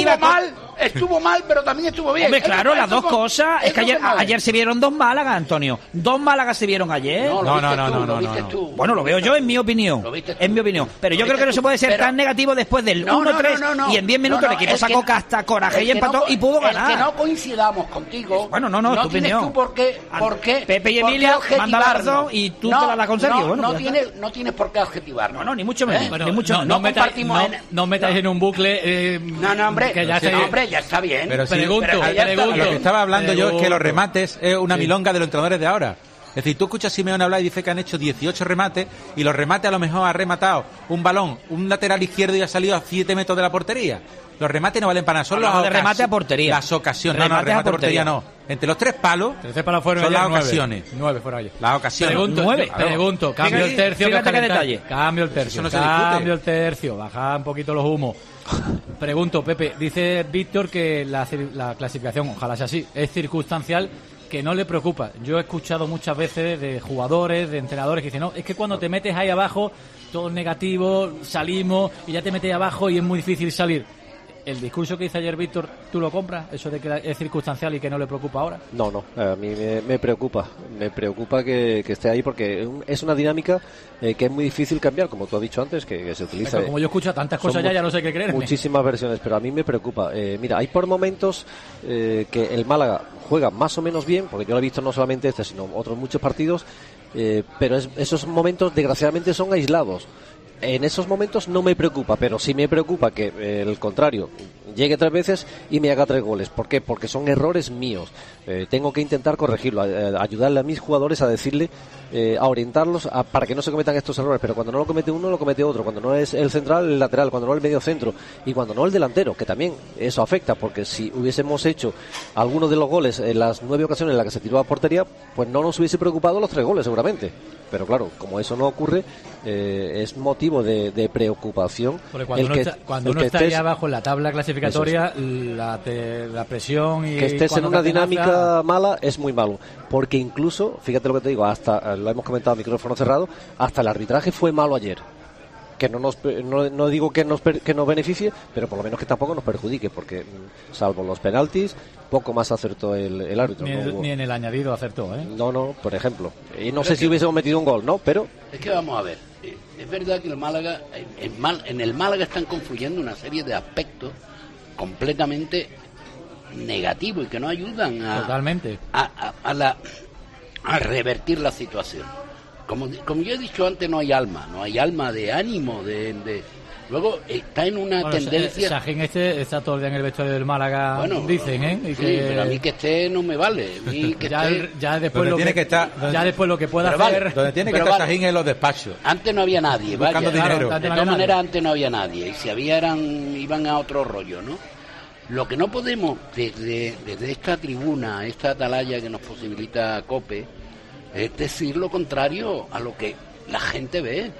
estuvo mal, estuvo mal, pero también estuvo bien. Hombre, claro, las dos como, cosas. Es que ayer, ayer se vieron dos Málaga, Antonio. Dos Málagas se vieron ayer. No, no, no, tú, no, no, no, no. Tú. Bueno, lo veo yo en mi opinión. En mi opinión. Pero yo creo que no se puede ser pero, tan negativo después del no, uno tres no, no, no, no, y en diez minutos no, no, el equipo sacó que, casta, coraje y empató no, y pudo ganar. El que no coincidamos contigo. Bueno, no, no, no tu tienes opinión. tú por qué, por qué, Pepe y por Emilia qué manda la razón y tú no, te la das con Sergio. No, bueno, no, pues tienes, no tienes por qué adjetivarnos. No, no, ni mucho menos. ¿Eh? Bueno, ni mucho no, menos. no, No metáis, compartimos no, en- no metáis no. en un bucle. Eh, No, no, hombre. Que ya Sí, se- no, hombre, ya está bien. Pero sí, Pregunto, pero que ya está pregunto. Lo que estaba hablando yo es que los Pregunto. remates es una Sí. milonga de los entrenadores de ahora. Es decir, tú escuchas a Simeone hablar y dice que han hecho dieciocho remates y los remates a lo mejor ha rematado un balón, un lateral izquierdo y ha salido a siete metros de la portería. Los remates no valen para nada, son Hablamos los de remate a portería. Las ocasiones, no, no, Remates a remate a portería portería. no. Entre los tres palos Trece palos fueron son ayer, las nueve. ocasiones. Nueve fueron ayer. Las ocasiones. Pregunto, Nueve. yo pregunto, cambio Fíjate- el tercio. fíjate que qué calentar. detalle. Cambio el tercio, Eso no se discute. cambio el tercio, baja un poquito los humos. Pregunto, Pepe, dice Víctor que la, la clasificación, ojalá sea así, es circunstancial, que no le preocupa. Yo he escuchado muchas veces de jugadores, de entrenadores que dicen, no, es que cuando te metes ahí abajo, todo es negativo, salimos y ya te metes abajo y es muy difícil salir. ¿El discurso que dice ayer Víctor, tú lo compras? ¿Eso de que es circunstancial y que no le preocupa ahora? No, no, a mí me, me preocupa, me preocupa que, que esté ahí porque es una dinámica eh, que es muy difícil cambiar, como tú has dicho antes, que, que se utiliza. Pero como yo escucho tantas Son cosas ya, mu- ya no sé qué creerme. Muchísimas versiones, pero a mí me preocupa. Eh, mira, hay por momentos eh, que el Málaga juega más o menos bien, porque yo lo he visto no solamente este, sino otros muchos partidos, eh, pero es- esos momentos desgraciadamente son aislados. En esos momentos no me preocupa, pero sí me preocupa que eh, el contrario llegue tres veces y me haga tres goles. ¿Por qué? Porque son errores míos. Eh, tengo que intentar corregirlo, eh, ayudarle a mis jugadores a decirle, eh, a orientarlos a- para que no se cometan estos errores. Pero cuando no lo comete uno, lo comete otro. Cuando no es el central, el lateral. Cuando no el medio centro. Y cuando no el delantero, que también eso afecta, porque si hubiésemos hecho algunos de los goles en las nueve ocasiones en las que se tiró a portería, pues no nos hubiese preocupado los tres goles seguramente. Pero claro, como eso no ocurre, eh, es motivo de, de preocupación. Porque cuando el uno que, está, cuando el uno que está ahí estés- abajo en la tabla clasificatoria, la, te- la presión y que estés en cuando una te atenaza- dinámica mala es muy malo, porque incluso, fíjate lo que te digo, hasta eh, lo hemos comentado a micrófono cerrado, hasta el arbitraje fue malo ayer. Que no nos pe- no, no digo que nos per- que nos beneficie, pero por lo menos que tampoco nos perjudique, porque mm, salvo los penaltis, poco más acertó el, el árbitro. Ni, no, el- hubo- ni en el añadido acertó, ¿eh? no, no, por ejemplo. Y no Pero sé es si que- hubiésemos metido un gol, ¿no? Pero Es que vamos a ver, eh, es verdad que el Málaga, en, en Mal- en el Málaga están confluyendo una serie de aspectos completamente negativos y que no ayudan a, Totalmente. a, a- a la, a revertir la situación. Como, como yo he dicho antes, no hay alma, no hay alma de ánimo, de... de- luego está en una Bueno, tendencia... Sa- Sajín este está todo el día en el vestuario del Málaga, Bueno, dicen, ¿eh? Y sí, que pero a mí que esté no me vale. A mí que ya, esté- ya después Donde lo tiene que, que estar- ya donde- después lo que pueda Pero vale, hacer. Donde tiene que Pero estar vale. Sajín en los despachos. Antes no había nadie, vaya. Buscando dinero. Claro, De no todas había maneras, nadie. antes no había nadie. Y si había, eran, iban a otro rollo, ¿no? Lo que no podemos, desde, desde esta tribuna, esta atalaya que nos posibilita COPE, es decir lo contrario a lo que la gente ve.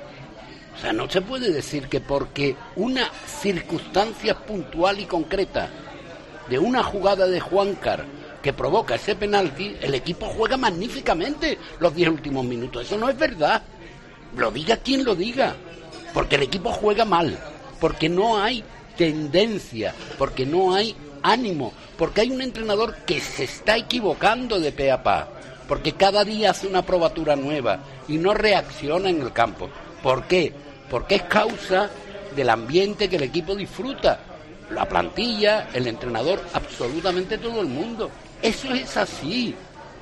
O sea, no se puede decir que porque una circunstancia puntual y concreta de una jugada de Juancar que provoca ese penalti, el equipo juega magníficamente los diez últimos minutos. Eso no es verdad. Lo diga quien lo diga. Porque el equipo juega mal. Porque no hay tendencia. Porque no hay ánimo. Porque hay un entrenador que se está equivocando de pe a pa. Porque cada día hace una probatura nueva y no reacciona en el campo. ¿Por qué? Porque es causa del ambiente que el equipo disfruta. La plantilla, el entrenador, absolutamente todo el mundo. Eso es así.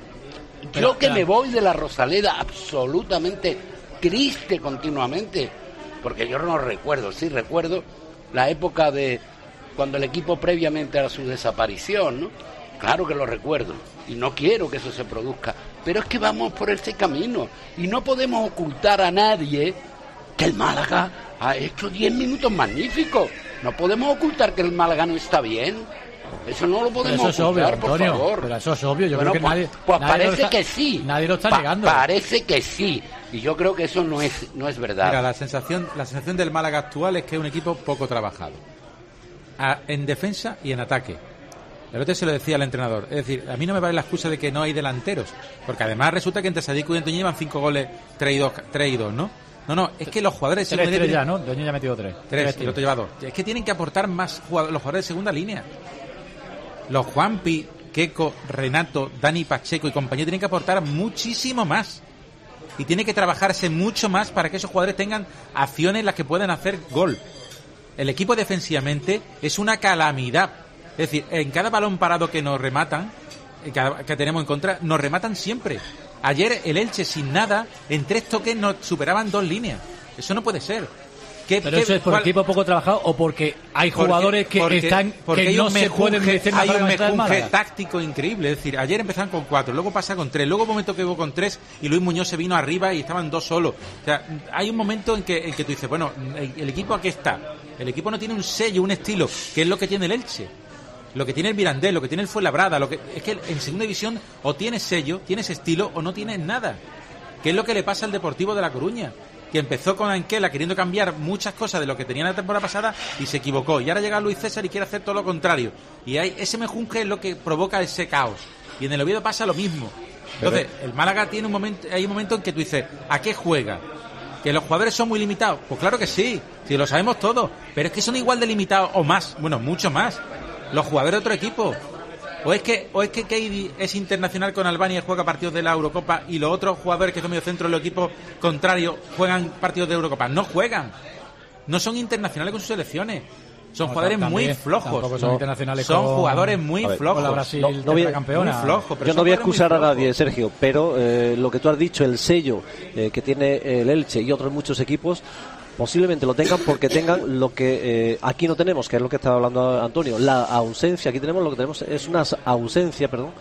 Pero, Yo que claro. me voy de la Rosaleda absolutamente triste continuamente, porque yo no recuerdo, sí recuerdo la época de cuando el equipo previamente a su desaparición, ¿no? Claro que lo recuerdo y no quiero que eso se produzca, pero es que vamos por ese camino y no podemos ocultar a nadie que el Málaga ha hecho diez minutos magníficos. No podemos ocultar que el Málaga no está bien. Eso no lo Pero podemos eso es obvio, ocultar, por Antonio. favor. Pero eso es obvio. Yo Bueno, creo que pues, nadie. pues nadie lo parece está- que sí. Nadie lo está Pa- negando. Parece que sí. Y yo creo que eso no es, no es verdad. Mira, la sensación, la sensación del Málaga actual es que es un equipo poco trabajado. A- en defensa y en ataque. El otro se lo decía al entrenador. Es decir, a mí no me vale la excusa de que no hay delanteros. Porque además resulta que entre Sadiku y Antonio llevan cinco goles, tres y dos, tres y dos, ¿no? No, no, es que los jugadores de Tres, segunda tres línea- ya, ¿no? Doña ya ha metido tres. Tres, tíos. el otro lleva dos. Es que tienen que aportar más jugadores, los jugadores de segunda línea. los Juanpi, Keco, Renato, Dani Pacheco y compañía tienen que aportar muchísimo más. Y tiene que trabajarse mucho más para que esos jugadores tengan acciones en las que puedan hacer gol. El equipo defensivamente es una calamidad. Es decir, en cada balón parado que nos rematan, que tenemos en contra, nos rematan siempre. Ayer el Elche sin nada, en tres toques nos superaban dos líneas. Eso no puede ser. ¿Qué, Pero qué, eso es por cuál? equipo poco trabajado o porque hay Porque- jugadores que porque- están porque que hay no un se mejunje- pueden meter hay un en el mejunje Málaga. táctico increíble. Es decir, ayer empezaron con cuatro, luego pasa con tres, luego un momento que hubo con tres y Luis Muñoz se vino arriba y estaban dos solos. O sea, hay un momento en que, en que tú dices, bueno, el, el equipo aquí está. El equipo no tiene un sello, un estilo, que es lo que tiene el Elche. Lo que tiene el Mirandés, lo que tiene el Fuenlabrada, lo que es que en segunda división o tienes sello, tienes estilo o no tienes nada. Que es lo que le pasa al Deportivo de La Coruña, que empezó con Anquela queriendo cambiar muchas cosas de lo que tenía la temporada pasada y se equivocó. Y ahora llega Luis César y quiere hacer todo lo contrario. Y hay, ese mejunje es lo que provoca ese caos. Y en el Oviedo pasa lo mismo. Entonces, el Málaga tiene un momento, hay un momento en que tú dices, ¿a qué juega? ¿Que los jugadores son muy limitados? Pues claro que sí, si lo sabemos todos. Pero es que son igual de limitados o más, bueno, mucho más, los jugadores de otro equipo. O es que o es que Keidi es internacional con Albania y juega partidos de la Eurocopa y los otros jugadores que son medio centro de los equipos contrarios juegan partidos de Eurocopa. No juegan. No son internacionales con sus selecciones. Son No, jugadores también, muy flojos. tampoco son No. internacionales Son con- jugadores muy A ver, flojos. con la Brasil No, no voy a- tetracampeona. Muy flojos, pero Yo son no voy a jugadores muy excusar a flojos. nadie, Sergio, pero eh, lo que tú has dicho, el sello eh, que tiene el Elche y otros muchos equipos, posiblemente lo tengan porque tengan lo que eh, aquí no tenemos, que es lo que estaba hablando Antonio, la ausencia. Aquí tenemos lo que tenemos es una ausencia, perdón,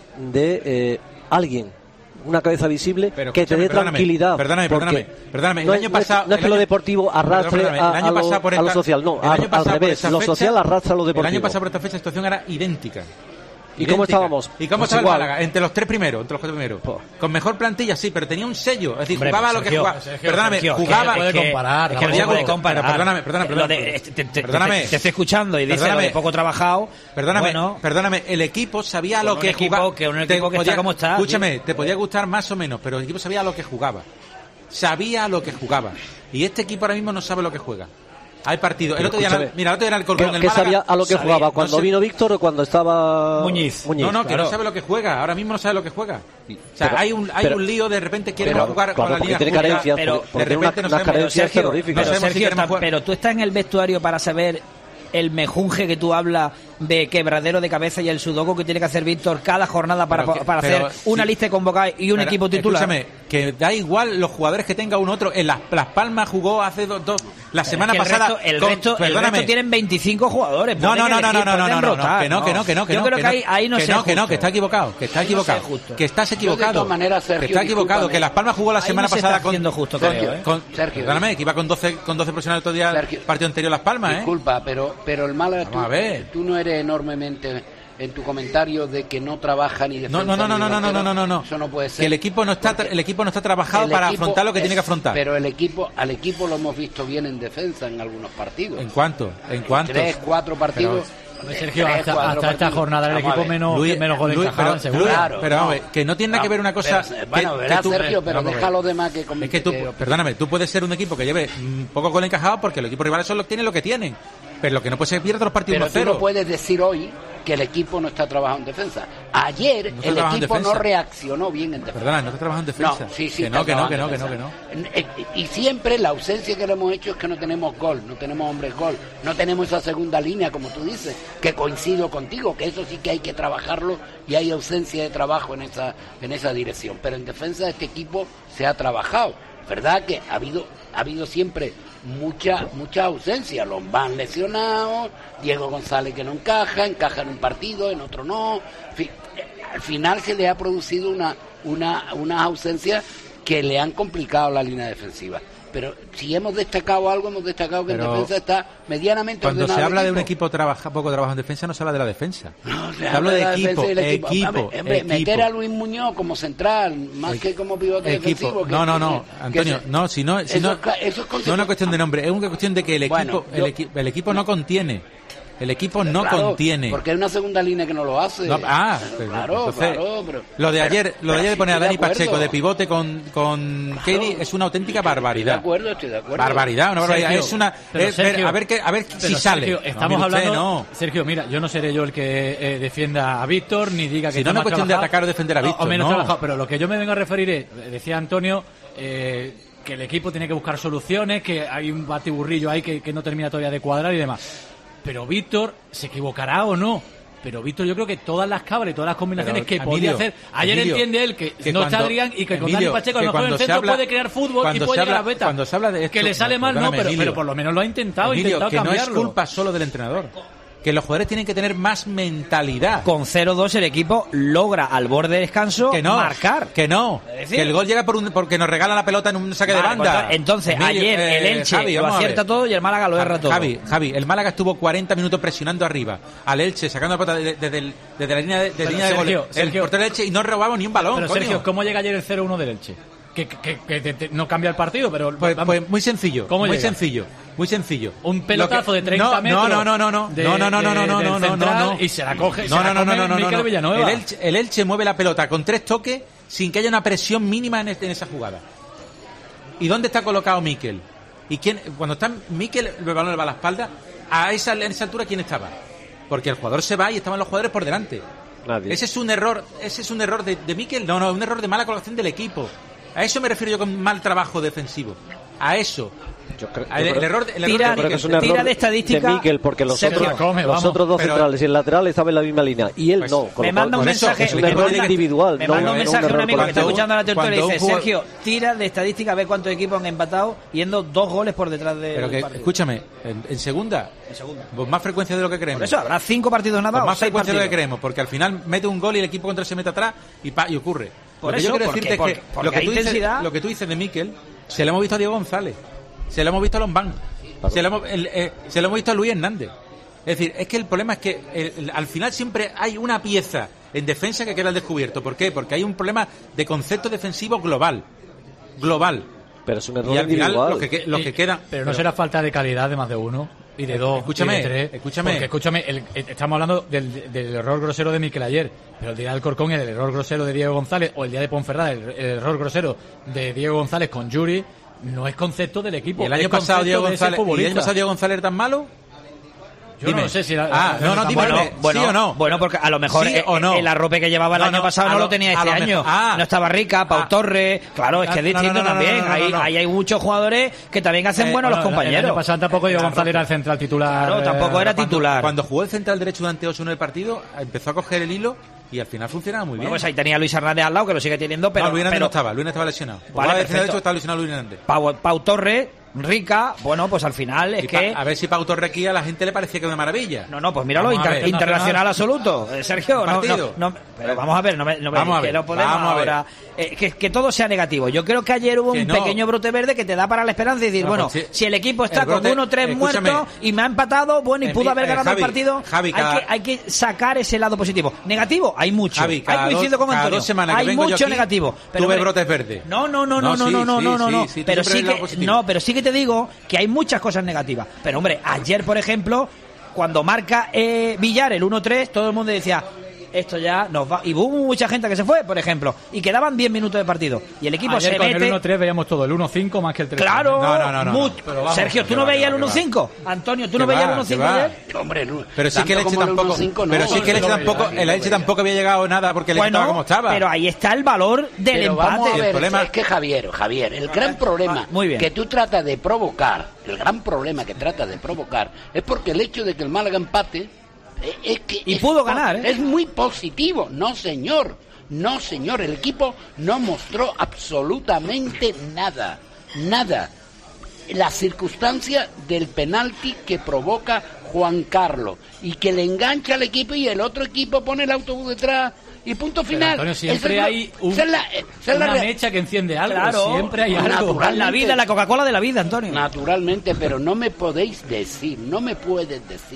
de eh, alguien, una cabeza visible Pero que te dé escúchame, perdóname, tranquilidad. Perdóname, porque perdóname, perdóname. No El es, año no es- pasado, no es el que lo año- deportivo arrastre perdóname, a, el año a lo, pasado por a lo esta- social, no, el al, año al pasado por revés, esta lo fecha- social arrastra a lo El deportivo. año pasado por esta fecha la situación era idéntica. ¿Y cómo Idéntica. estábamos? ¿Y cómo Pues estaba igual. el Málaga? Entre los tres primeros, entre los cuatro primeros. Po. Con mejor plantilla, sí, pero tenía un sello. Es decir, Hombre, jugaba pues, lo que Sergio, jugaba. Sergio, Perdóname, Sergio, jugaba. que no puede comparar, es que no Podía se puede jugar- comparar. pero perdóname, perdóname, Lo perdóname. de- te, te- te- Perdóname. te estoy escuchando y dice lo Perdóname. de poco trabajado. Perdóname, Bueno, perdóname, el equipo sabía Con lo un que equipo jugaba. que- un Te equipo que está podía- como está, Escúchame, tío. te podía gustar más o menos, pero el equipo sabía lo que jugaba. Sabía lo que jugaba. Y este equipo ahora mismo no sabe lo que juega. Hay partidos. El Pero otro día, escúchame, mira, el otro día en el Corcón, ¿Qué, el qué Málaga, sabía a lo que sabía, jugaba? no ¿Cuando sé- vino Víctor o cuando estaba Muñiz? Muñiz? No, no, que claro. no sabe lo que juega. Ahora mismo no sabe lo que juega. O sea, Pero- hay un hay pero- un lío, de repente quiere pero- jugar claro, con la porque línea tiene justa, carencias, pero- porque- porque de tiene una- repente no unas sabemos- carencias Sergio, terroríficas. no pero, sabemos si Sergio, queremos ta- jugar. pero tú estás en el vestuario para saber el mejunje que tú hablas de quebradero de cabeza y el sudoku que tiene que hacer Víctor cada jornada para, Pero que- para pero hacer una sí. lista de convocados y un Pero, equipo titular. Escúchame, que da igual los jugadores que tenga un otro. En Las, Las Palmas jugó hace dos, dos la semana Es que el pasada. resto- el, con- resto, el perdóname. resto tienen veinticinco jugadores. No, no, pueden no, no, elegir, no, no, no, pueden no, no, rotar, que no, que no, que no, que Yo no, creo que que ahí, ahí no que sé no, que no, justo. que está equivocado, que está Ahí no sé equivocado, justo. que estás Yo, de equivocado, todas maneras, Sergio, que está equivocado, discúlpame. que Las Palmas jugó la Ahí semana no se pasada está con, haciendo justo, con- creo, ¿eh? con- Sergio. perdóname, que iba con doce con doce profesionales todo el día, Sergio. partido anterior Las Palmas, ¿eh? Disculpa, pero, pero el Málaga, tú, Vamos a ver. tú no eres enormemente en tu comentario de que no trabaja ni defensa. No, no, no, no, ni no, no, no, delantero. no, no, no. Eso no puede ser. Que el equipo no está, Porque el equipo no está trabajado el para equipo afrontar lo que es- tiene que afrontar. Pero el equipo, al equipo lo hemos visto bien en defensa en algunos partidos. ¿En cuánto? ¿En cuántos? Tres, cuatro partidos. Hombre, Sergio, tres, hasta, cuatro hasta esta partidos. jornada el Vamos a equipo ver. menos, Luis- que menos goles Luis, encajaban, pero, seguro. Luis, Claro, pero no. vamos a ver, que no tiene nada que ver una cosa. Pero, que- bueno, que verás, tú- Sergio, pero vamos a ver. deja a los demás que Es que tú, que- perdóname, tú puedes ser un equipo que lleve mm, pocos goles encajados porque los equipos rivales son los que tienen lo que tienen. Pero lo que no puede ser que pierda los partidos Pero uno tú cero. no puedes decir hoy que el equipo no está trabajando en defensa. Ayer No está el trabajando en equipo no defensa. reaccionó bien en defensa. Perdona, no está trabajando en defensa. No, sí, sí, que no, está que no, que no, trabajando que en no, que no. defensa. Eh, Y siempre la ausencia que le hemos hecho es que no tenemos gol, no tenemos hombres gol, no tenemos esa segunda línea, como tú dices, que coincido contigo, que eso sí que hay que trabajarlo y hay ausencia de trabajo en esa, en esa dirección. Pero en defensa de este equipo se ha trabajado. ¿Verdad que ha habido, ha habido siempre mucha mucha ausencia? Los van lesionados, Diego González que no encaja, encaja en un partido, en otro no. En fin, eh, al final se le ha producido una una una ausencia que le han complicado la línea defensiva. Pero si hemos destacado algo, hemos destacado que Pero en defensa está medianamente Cuando ordenado se el habla de un equipo. equipo trabaja, poco trabajo en defensa, no se habla de la defensa. No, se se habla habla de la equipo, defensa y el equipo, Hombre, hombre, equipo. meter a Luis Muñoz como central, más Equi- que como pivote equipo. defensivo. que- No, no, no, que- que Antonio, se- no, si no, si eso no, es ca- eso es no es una cuestión de nombre, es una cuestión de que el equipo, Bueno, el, yo- equi- el equipo no contiene. El equipo no claro, contiene. Porque hay una segunda línea que no lo hace. No, ah, claro, entonces, claro. Pero, lo de ayer, lo de ayer de poner a Dani de Pacheco de pivote con, con claro. Katie es una auténtica barbaridad. Estoy de acuerdo, estoy de acuerdo. Barbaridad, una barbaridad. Sergio, es una. Es, Sergio, a ver que, a ver si Sergio, sale. Estamos no, hablando. Usted, no. Sergio, mira, yo no seré yo el que eh, defienda a Víctor ni diga que. Si no, no es cuestión trabajado, de atacar o defender a Víctor. O menos no. trabajado, pero lo que yo me vengo a referir es, decía Antonio. Eh, que el equipo tiene que buscar soluciones, que hay un batiburrillo ahí que, que no termina todavía de cuadrar y demás. Pero Víctor, ¿se equivocará o no? Pero Víctor, yo creo que todas las cabras y todas las combinaciones pero, que podía hacer... Ayer Emilio, entiende él que, que no cuando, está Adrián y que con Emilio, Dani Pacheco a lo mejor en el centro habla, puede crear fútbol y puede habla, llegar a beta. Cuando se habla de esto, que le sale mal, no, pero, pero por lo menos lo ha intentado, Emilio, intentado que cambiarlo. No es culpa solo del entrenador. Que los jugadores tienen que tener más mentalidad. Con cero dos el equipo logra al borde de descanso que no, marcar. Que no, decir, que el gol llega por un, porque nos regala la pelota en un saque vale, de banda. Pues, entonces, Emilio, ayer eh, el Elche Javi, lo acierta todo y el Málaga lo erra todo. Javi, Javi, el Málaga estuvo cuarenta minutos presionando arriba al Elche, sacando la pelota desde, desde, desde la línea de, de, línea Sergio, de gol. El portero del Elche y no robaba ni un balón. Pero coño. Sergio, ¿cómo llega ayer el cero uno del Elche? Que, que, que te, te, no cambia el partido, pero... Pues, pues muy sencillo, ¿cómo muy llega? sencillo, muy sencillo. Un pelotazo que, de treinta no, metros... No, no, no, no, de, no, no, no, no, no, no, no, no, no, no. Y se la coge, no, se la no, no, no, no, Mikel no, Villanueva. El Elche, el Elche mueve la pelota con tres toques sin que haya una presión mínima en, este, en esa jugada. ¿Y dónde está colocado Mikel? ¿Y quién? Cuando está Mikel, el balón le va a la espalda, a esa, en esa altura, ¿quién estaba? Porque el jugador se va y estaban los jugadores por delante. Nadie. Ese es un error, ese es un error de, de Mikel, no, no, un error de mala colocación del equipo. A eso me refiero yo con mal trabajo defensivo. A eso. Yo creo, yo el, creo, el error, el tira, error de, que es un error de estadística de Mikel, porque los, otros, come, los otros dos pero, centrales y el lateral estaban en la misma línea y él pues, no. Con me manda un mensaje. Es un error manda, individual. Me no, manda un no mensaje un un amigo que está colectivo. escuchando la tertulia y dice: jugador... Sergio, tira de estadística, ve cuántos equipos han empatado yendo dos goles por detrás de. Pero que, escúchame, en, en segunda. En segunda. Pues más frecuencia de lo que creemos. Por eso habrá cinco partidos nada pues más frecuencia partidos. de lo que creemos, porque al final mete un gol y el equipo contra se mete atrás y, pa, y ocurre. Por lo que eso, yo quiero porque, decirte porque, es que porque lo que, tú intensidad... dices, lo que tú dices de Mikel, se lo hemos visto a Diego González, se lo hemos visto a Lombán, se lo hemos, el, eh, se lo hemos visto a Luis Hernández. Es decir, es que el problema es que el, el, al final siempre hay una pieza en defensa que queda al descubierto. ¿Por qué? Porque hay un problema de concepto defensivo global. Global. Pero es un error y al final individual. lo que, lo que queda... Pero no pero, será falta de calidad de más de uno y de dos escúchame, y de tres. Escúchame. Porque escúchame, el, el, estamos hablando del, del error grosero de Mikel ayer, pero el día del Corcón y el error grosero de Diego González, o el día de Ponferrada, el, el error grosero de Diego González con Yuri, no es concepto del equipo. ¿Y el año pasado Diego González, ¿y el año pasado Diego González era tan malo? Yo dime. no sé si la, ah, no, no, dime, bueno, bueno, sí o no. Bueno, porque a lo mejor ¿Sí el, o no? el arrope que llevaba el no, año no, pasado no lo, lo tenía este lo año. Ah, no estaba Rica, Pau ah, Torres. Claro, es que es distinto no, no, no, también. No, no, no, ahí, no, no. ahí hay muchos jugadores que también hacen eh, buenos bueno, los compañeros. El año pasado tampoco Diego González era el central titular. Claro, tampoco era cuando, titular. Cuando jugó el central derecho durante ocho en el partido, empezó a coger el hilo y al final funcionaba muy bueno, bien. Pues ahí tenía a Luis Hernández al lado, que lo sigue teniendo, pero... No, Luis Hernández pero, no estaba, Luis Hernández estaba lesionado. Vale, el central derecho estaba lesionado Luis Hernández. Pau, Pau Torres... Rica, bueno, pues al final es y que... Pa, a ver si Pau Torres aquí a la gente le parecía que era una maravilla. No, no, pues míralo, inter, internacional absoluto. Eh, Sergio, no, no, no, pero vamos a ver, no me, no me vamos a ver, que no podemos vamos ahora... Eh, que, que todo sea negativo. Yo creo que ayer hubo que un no. pequeño brote verde que te da para la esperanza y decir, no, bueno, pues, si el equipo está el brote, con uno tres muertos y me ha empatado, bueno, y eh, pudo haber ganado eh, Javi, el partido, Javi, cada, hay, que, hay que sacar ese lado positivo. Negativo, hay mucho. Javi, hay coincido con Antonio. Dos semanas hay que vengo mucho yo aquí, negativo. Pero, tuve hombre, brotes verdes. No, no, no, no, no, no, no, no, no, no. Pero sí que, no, pero sí que te digo que hay muchas cosas negativas. Pero hombre, ayer, por ejemplo, cuando marca eh, Villar el uno tres, todo el mundo decía, esto ya nos va... Y hubo mucha gente que se fue, por ejemplo, y quedaban diez minutos de partido. Y el equipo ayer se con mete... el uno tres veíamos todo, el uno cinco más que el tres. Claro, no, no, no, no, mucho. no. Vamos, Sergio, ¿tú no veías el uno cinco? Antonio, ¿tú no veías el uno cinco ayer? Hombre, no. Pero sí que el Elche tampoco, no, pero sí que el Elche tampoco, el Elche tampoco había llegado nada porque el Elche bueno, estaba como estaba. Pero ahí está el valor del pero empate. Vamos a ver, el problema es que Javier, Javier, el gran problema muy bien. que tú tratas de provocar, el gran problema que tratas de provocar es porque el hecho de que el Málaga empate es que y es, pudo ganar, ¿eh? Es muy positivo. No, señor. No, señor. El equipo no mostró absolutamente nada. Nada. La circunstancia del penalti que provoca Juan Carlos y que le engancha al equipo y el otro equipo pone el autobús detrás y punto final. Pero, Antonio, siempre es hay un, la, una la, mecha que enciende algo. Claro, siempre hay algo. La vida, la Coca-Cola de la vida, Antonio. Naturalmente, pero no me podéis decir, no me puedes decir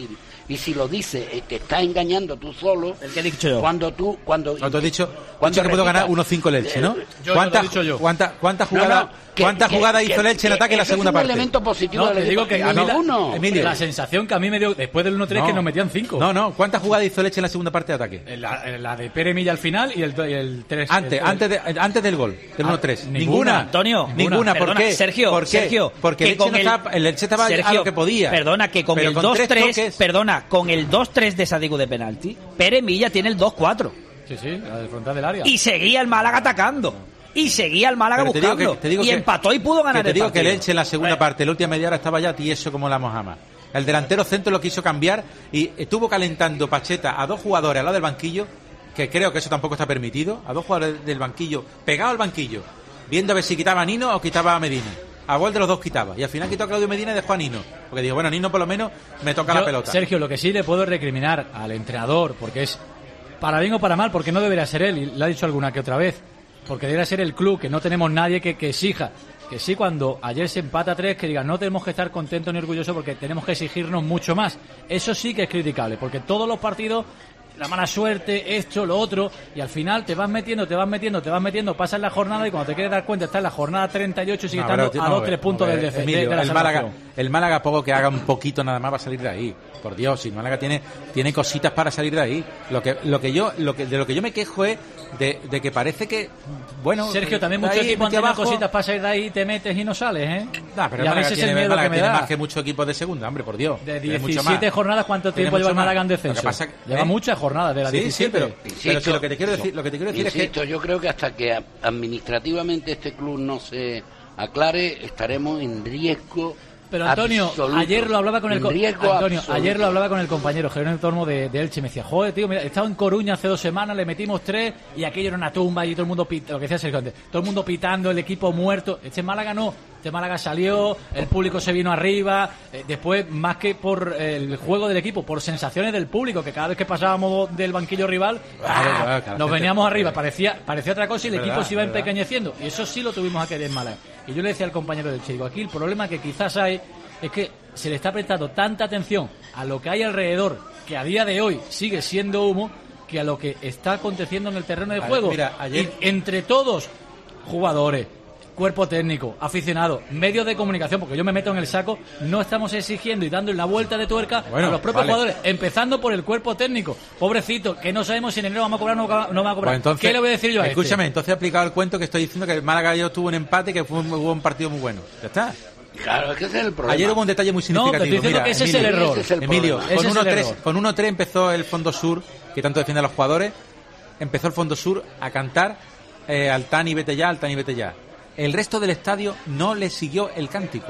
Y si lo dices, eh, te estás engañando tú solo. El que he dicho yo. Cuando tú, cuando. No, tú has dicho, cuando dicho que puedo repitas, ganar uno cinco el Elche, ¿no? Yo, ¿Cuántas yo lo he dicho yo. cuánta, cuánta jugada, No, no, que- cuánta que- jugada que- hizo el Elche en que ataque en la eso es segunda un parte? elemento positivo No, del te digo equipo. que a mí la, Ninguno. Emilio. la sensación que a mí me dio después del uno tres No. que nos metían cinco. No, no, ¿cuántas jugadas hizo el Elche en la segunda parte de ataque? La, la de Pere Milla al final y el, y el tres. Antes, el- antes, de, antes del gol, del Ah, uno tres. ninguna, Ninguna. Antonio, Ninguna. ¿Por perdona, qué? Sergio, ¿Por qué? Sergio, Porque el que Elche, con no el- estaba, el Elche estaba a Sergio, lo que podía. Perdona, que con Pero el con dos tres tres, toques- perdona, con el dos tres de Sadiku de penalti, Pere Milla tiene el dos cuatro. Sí, sí, la del frontal del área. Y seguía el Málaga atacando. Y seguía el Málaga Pero te digo buscando. que- te digo y que- empató y pudo ganar que te el digo partido. que el Elche en la segunda Bueno, parte, la última media hora, estaba ya tieso como la mojama. El delantero centro lo quiso cambiar y estuvo calentando Pacheta a dos jugadores al lado del banquillo, que creo que eso tampoco está permitido, a dos jugadores del banquillo, pegado al banquillo, viendo a ver si quitaba a Nino o quitaba a Medina. A gol de los dos quitaba. Y al final quitó a Claudio Medina y dejó a Nino. Porque digo, bueno, Nino por lo menos me toca Yo, la pelota. Sergio, lo que sí le puedo recriminar al entrenador, porque es para bien o para mal, porque no debería ser él, y lo ha dicho alguna que otra vez, porque debería ser el club, que no tenemos nadie que, que exija. Que sí, cuando ayer se empata a tres, que diga, no tenemos que estar contentos ni orgullosos porque tenemos que exigirnos mucho más. Eso sí que es criticable, porque todos los partidos, la mala suerte, esto, lo otro, y al final te vas metiendo, te vas metiendo, te vas metiendo, pasas la jornada y cuando te quieres dar cuenta estás en la jornada treinta y ocho y sigue No, estando pero, a no, dos tres puntos ver, del defensor. Emilio, de la el Málaga, salvación. el Málaga poco que haga un poquito nada más va a salir de ahí. Por Dios, si el Málaga tiene tiene cositas para salir de ahí. Lo que lo que yo lo que de lo que yo me quejo es de, de que parece que bueno, Sergio, también ahí, muchos equipos han metido tenido abajo. cositas para salir de ahí, te metes y no sales, ¿eh? Nah, pero y el a Málaga veces es tiene, el miedo Málaga que me tiene da. más que muchos equipos de segunda, hombre, por Dios. De Tiene mucho diecisiete más. jornadas, ¿cuánto Tiene tiempo lleva el mucho más. Málaga en Lo que descenso? pasa- Lleva ¿eh? muchas jornadas de las Sí, diecisiete. sí, pero, Insisto, pero si lo que te quiero decir, lo que te quiero decir Insisto, es que yo creo que hasta que a- administrativamente este club no se aclare, estaremos en riesgo. Pero Antonio, absoluto. ayer lo hablaba con el En co- riesgo Antonio, absoluto. ayer lo hablaba con el compañero Jerónimo Tormo de, de Elche, me decía, joder, tío, mira, he estado en Coruña hace dos semanas, le metimos tres y aquello era una tumba y todo el mundo pita, lo que decía Sergio antes, todo el mundo pitando, el equipo muerto. Este Málaga no, este Málaga salió, el público se vino arriba, eh, después más que por el juego del equipo, por sensaciones del público, que cada vez que pasábamos del banquillo rival, Claro, ¡ah! claro, claro. nos veníamos arriba, parecía parecía otra cosa y el Es equipo verdad, se iba es verdad. empequeñeciendo y eso sí lo tuvimos aquí en Málaga. Y yo le decía al compañero del Che, digo, aquí el problema que quizás hay es que se le está prestando tanta atención a lo que hay alrededor, que a día de hoy sigue siendo humo, que a lo que está aconteciendo en el terreno de Vale, juego. mira, ayer- Y entre todos, jugadores, cuerpo técnico, aficionados, medios de comunicación, porque yo me meto en el saco, no estamos exigiendo y dando la vuelta de tuerca Bueno, a los propios vale. jugadores, empezando por el cuerpo técnico. Pobrecito, que no sabemos si en enero vamos a cobrar o no va- no va a cobrar. Pues entonces, ¿Qué le voy a decir yo a este? escúchame, entonces he aplicado el cuento que estoy diciendo que el Málaga ayer tuvo un empate, que fue un, hubo un partido muy bueno. Ya está. Claro, es que ese es el problema. Ayer hubo un detalle muy significativo. No, te estoy diciendo Mira, que ese es Emilio, el error. Ese es el Emilio, problema. Ese con es el uno tres error. con uno tres empezó el Fondo Sur, que tanto defiende a los jugadores, empezó el Fondo Sur a cantar eh, Altani vete ya, Altani vete ya. El resto del estadio no le siguió el cántico.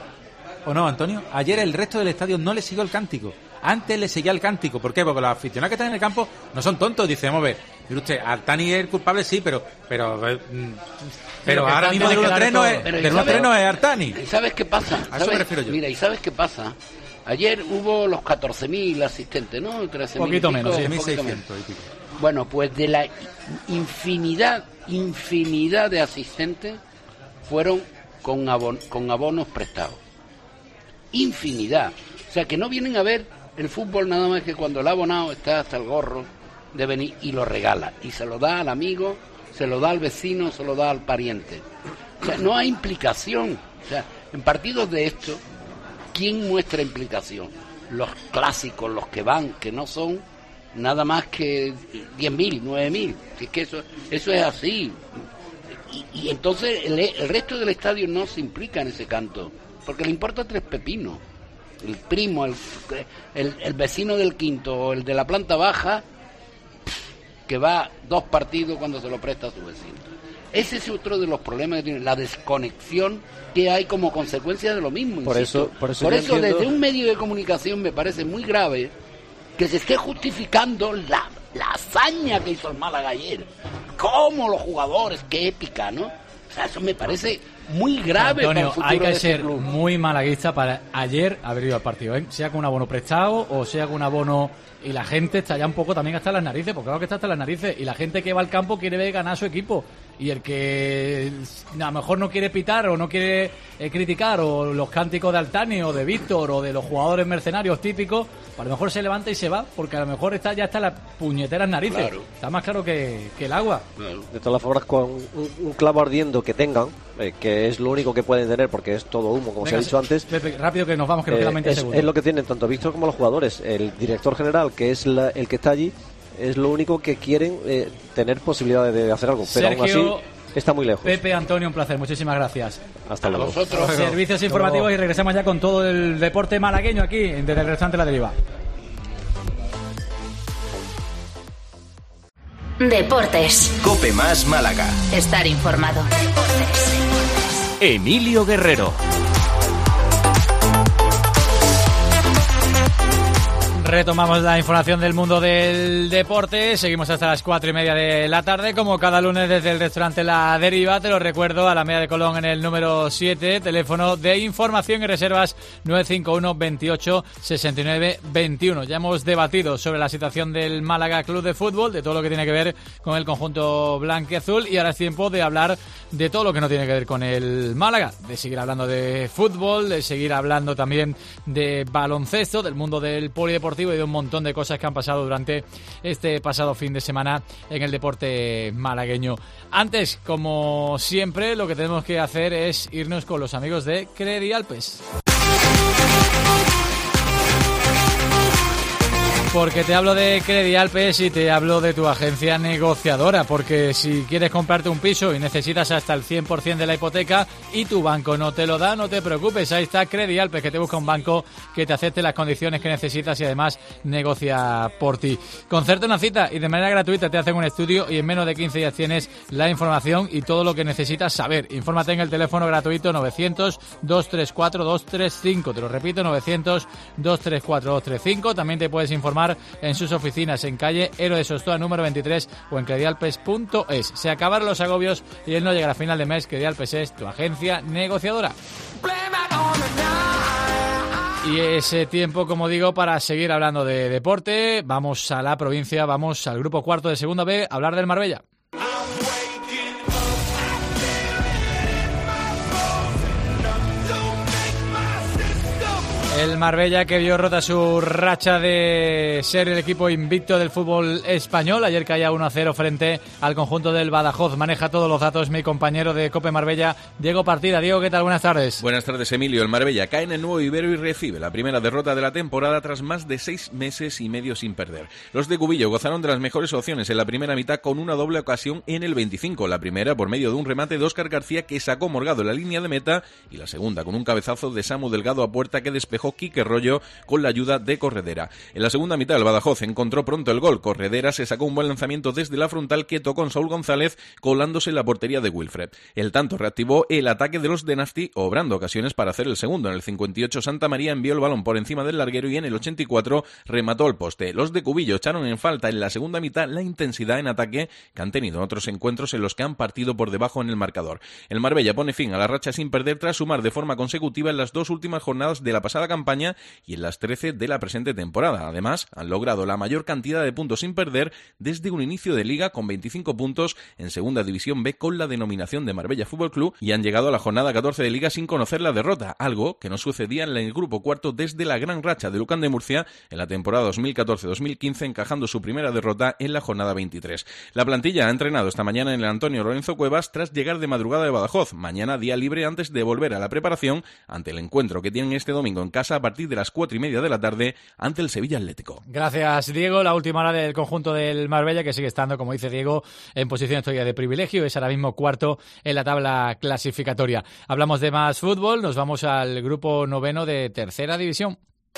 ¿O no, Antonio? Ayer el resto del estadio no le siguió el cántico. Antes le seguía el cántico. ¿Por qué? Porque los aficionados que están en el campo no son tontos. Dicen, vamos a ver, mire usted, Altani es el culpable, sí, pero pero eh, mm, pero que ahora trata mismo de del uno quedar tres no todo. es, Pero, ¿y del uno tres sabes- no es Altani. ¿Y sabes qué pasa? A eso me ¿Sabes? refiero yo. Mira, ¿y sabes qué pasa? Ayer hubo los catorce mil asistentes, ¿no? trece mil Poquito y pico, menos, sí, un mil poquito seiscientos y pico. Bueno, pues de la infinidad, infinidad de asistentes fueron con, abon- con abonos prestados. Infinidad. O sea, que no vienen a ver el fútbol nada más que cuando el abonado está hasta el gorro de venir y lo regala. Y se lo da al amigo, se lo da al vecino, se lo da al pariente. O sea, no hay implicación. O sea, en partidos de esto, ¿quién muestra implicación? Los clásicos, los que van, que no son nada más que diez mil, nueve mil. Si es que eso, eso es así. Y, y entonces el, el resto del estadio no se implica en ese canto, porque le importa tres pepinos. El primo, el, el, el vecino del quinto o el de la planta baja, que va dos partidos cuando se lo presta a su vecino. Ese es otro de los problemas que tiene, la desconexión que hay como consecuencia de lo mismo. Por insisto. eso- por eso por yo eso entiendo- desde un medio de comunicación me parece muy grave que se esté justificando la, la hazaña que hizo el Málaga ayer. Cómo los jugadores, qué épica, ¿no? O sea, eso me parece muy grave para Antonio, el futuro hay que de este ser club. muy malaguista para ayer haber ido al partido, ¿eh? Sea con un abono prestado o sea con un abono y la gente está ya un poco también hasta las narices, porque claro que está hasta las narices y la gente que va al campo quiere ver ganar a su equipo y el que a lo mejor no quiere pitar o no quiere eh, criticar o los cánticos de Altani o de Víctor o de los jugadores mercenarios típicos, a lo mejor se levanta y se va, porque a lo mejor está ya está las puñeteras narices. Claro. Está más claro que, que el agua. Claro. De todas formas, con un, un clavo ardiendo que tengan, eh, que es lo único que pueden tener, porque es todo humo, como Venga, se ha dicho antes. Pepe, rápido que nos vamos, que nos eh, quedan veinte es, segundos. Es lo que tienen tanto Víctor como los jugadores. El director general, que es la, el que está allí, es lo único que quieren eh, tener posibilidades de hacer algo. Pero Sergio, aún así está muy lejos. Pepe, Antonio, un placer. Muchísimas gracias. Hasta luego. Nosotros. Servicios informativos y regresamos ya con todo el deporte malagueño aquí desde el restaurante La Deriva. Deportes. COPE más Málaga. Estar informado. Deportes. Emilio Guerrero. Retomamos la información del mundo del deporte. Seguimos hasta las cuatro y media de la tarde, como cada lunes desde el restaurante La Deriva. Te lo recuerdo, a la media de Colón en el número siete, teléfono de información y reservas nueve cinco uno, veintiocho, sesenta y nueve, veintiuno. Ya hemos debatido sobre la situación del Málaga Club de Fútbol, de todo lo que tiene que ver con el conjunto blanquiazul, y ahora es tiempo de hablar de todo lo que no tiene que ver con el Málaga, de seguir hablando de fútbol, de seguir hablando también de baloncesto, del mundo del polideportivo y de un montón de cosas que han pasado durante este pasado fin de semana en el deporte malagueño. Antes, como siempre, lo que tenemos que hacer es irnos con los amigos de Credialpes. Porque te hablo de Credialpes y te hablo de tu agencia negociadora, porque si quieres comprarte un piso y necesitas hasta el cien por ciento de la hipoteca y tu banco no te lo da, no te preocupes, ahí está Credialpes, que te busca un banco que te acepte las condiciones que necesitas y además negocia por ti. Concerta una cita y de manera gratuita te hacen un estudio y en menos de quince días tienes la información y todo lo que necesitas saber. Infórmate en el teléfono gratuito novecientos, dos treinta y cuatro, dos treinta y cinco, te lo repito, novecientos, dos treinta y cuatro, dos treinta y cinco. También te puedes informar en sus oficinas en calle Héroe de Sostoa número veintitrés o en credialpes punto es. Se acabaron los agobios y él no llega a final de mes. Credialpes es tu agencia negociadora. Y ese tiempo, como digo, para seguir hablando de deporte. Vamos a la provincia, vamos al grupo cuarto de Segunda B a hablar del Marbella. El Marbella, que vio rota su racha de ser el equipo invicto del fútbol español. Ayer caía uno a cero frente al conjunto del Badajoz. Maneja todos los datos mi compañero de COPE Marbella, Diego Partida. Diego, ¿qué tal? Buenas tardes. Buenas tardes, Emilio. El Marbella cae en el nuevo Ibero y recibe la primera derrota de la temporada tras más de seis meses y medio sin perder. Los de Cubillo gozaron de las mejores opciones en la primera mitad con una doble ocasión en el veinticinco. La primera por medio de un remate de Óscar García, que sacó Morgado en la línea de meta, y la segunda con un cabezazo de Samu Delgado a puerta que despejó Quique Rollo con la ayuda de Corredera. En la segunda mitad el Badajoz encontró pronto el gol. Corredera se sacó un buen lanzamiento desde la frontal que tocó con Saúl González, colándose en la portería de Wilfred. El tanto reactivó el ataque de los Denasti, obrando ocasiones para hacer el segundo. En el cincuenta y ocho Santa María envió el balón por encima del larguero y en el ochenta y cuatro remató el poste. Los de Cubillo echaron en falta en la segunda mitad la intensidad en ataque que han tenido en otros encuentros en los que han partido por debajo en el marcador. El Marbella pone fin a la racha sin perder tras sumar de forma consecutiva en las dos últimas jornadas de la pasada campaña y en las trece de la presente temporada. Además, han logrado la mayor cantidad de puntos sin perder desde un inicio de liga, con veinticinco puntos en Segunda División B con la denominación de Marbella Fútbol Club, y han llegado a la jornada catorce de liga sin conocer la derrota, algo que no sucedía en el grupo cuarto desde la gran racha de Lucán de Murcia en la temporada dos mil catorce dos mil quince, encajando su primera derrota en la jornada veintitrés. La plantilla ha entrenado esta mañana en el Antonio Lorenzo Cuevas tras llegar de madrugada de Badajoz, mañana día libre antes de volver a la preparación ante el encuentro que tienen este domingo en casa a partir de las cuatro y media de la tarde ante el Sevilla Atlético. Gracias, Diego. La última hora del conjunto del Marbella, que sigue estando, como dice Diego, en posición todavía de privilegio, es ahora mismo cuarto en la tabla clasificatoria. Hablamos de más fútbol, nos vamos al grupo noveno de Tercera División.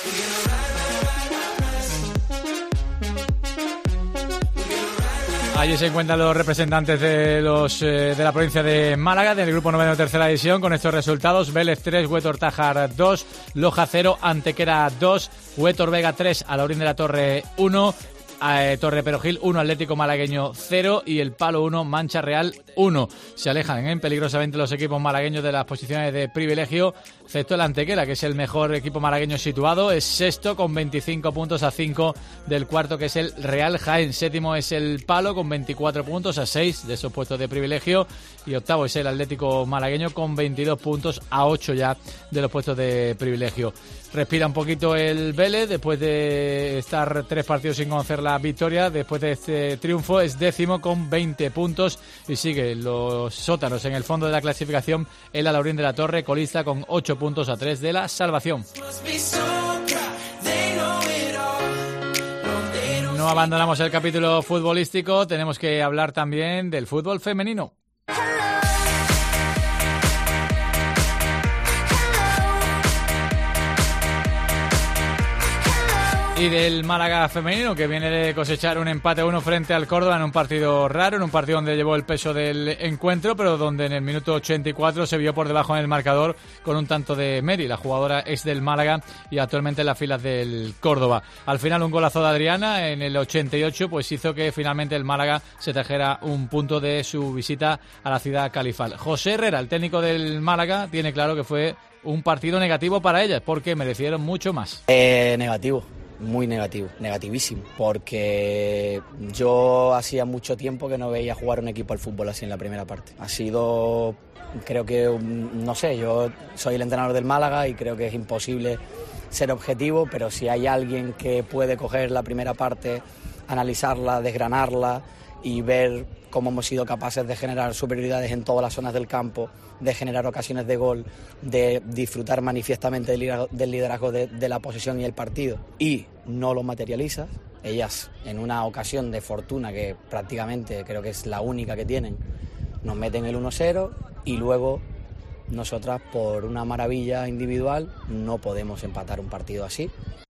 Allí se encuentran los representantes de los eh, de la provincia de Málaga, del grupo noveno de Tercera División, con estos resultados: Vélez tres, Huétor Tájar dos, Loja cero, Antequera dos, Huétor Vega tres, Alaurín de la Torre uno, eh, Torre Perojil uno, Atlético Malagueño cero y el Palo uno, Mancha Real uno. Se alejan ¿eh? peligrosamente los equipos malagueños de las posiciones de privilegio, excepto el Antequera, que es el mejor equipo malagueño situado, es sexto con veinticinco puntos a cinco del cuarto, que es el Real Jaén. Séptimo es el Palo con veinticuatro puntos a seis de esos puestos de privilegio, y octavo es el Atlético Malagueño con veintidós puntos a ocho ya de los puestos de privilegio. Respira un poquito el Vélez después de estar tres partidos sin conocer la victoria. Después de este triunfo es décimo con veinte puntos y sigue los sótanos en el fondo de la clasificación el Alaurín de la Torre, colista con ocho puntos a tres de la salvación. No abandonamos el capítulo futbolístico, tenemos que hablar también del fútbol femenino. Y del Málaga femenino, que viene de cosechar un empate a uno frente al Córdoba en un partido raro, en un partido donde llevó el peso del encuentro, pero donde en el minuto ochenta y cuatro se vio por debajo en el marcador con un tanto de Meri. La jugadora es del Málaga y actualmente en las filas del Córdoba. Al final un golazo de Adriana en el ochenta y ocho pues hizo que finalmente el Málaga se trajera un punto de su visita a la ciudad califal. José Herrera, el técnico del Málaga, tiene claro que fue un partido negativo para ellas porque merecieron mucho más. Eh, negativo. Muy negativo, negativísimo, porque yo hacía mucho tiempo que no veía jugar un equipo al fútbol así en la primera parte. Ha sido, creo que, no sé, yo soy el entrenador del Málaga y creo que es imposible ser objetivo, pero si hay alguien que puede coger la primera parte, analizarla, desgranarla y ver cómo hemos sido capaces de generar superioridades en todas las zonas del campo, de generar ocasiones de gol, de disfrutar manifiestamente del liderazgo, del liderazgo de, de la posesión y el partido, y no lo materializas. Ellas, en una ocasión de fortuna que prácticamente creo que es la única que tienen, nos meten el uno cero y luego nosotras, por una maravilla individual, no podemos empatar un partido así.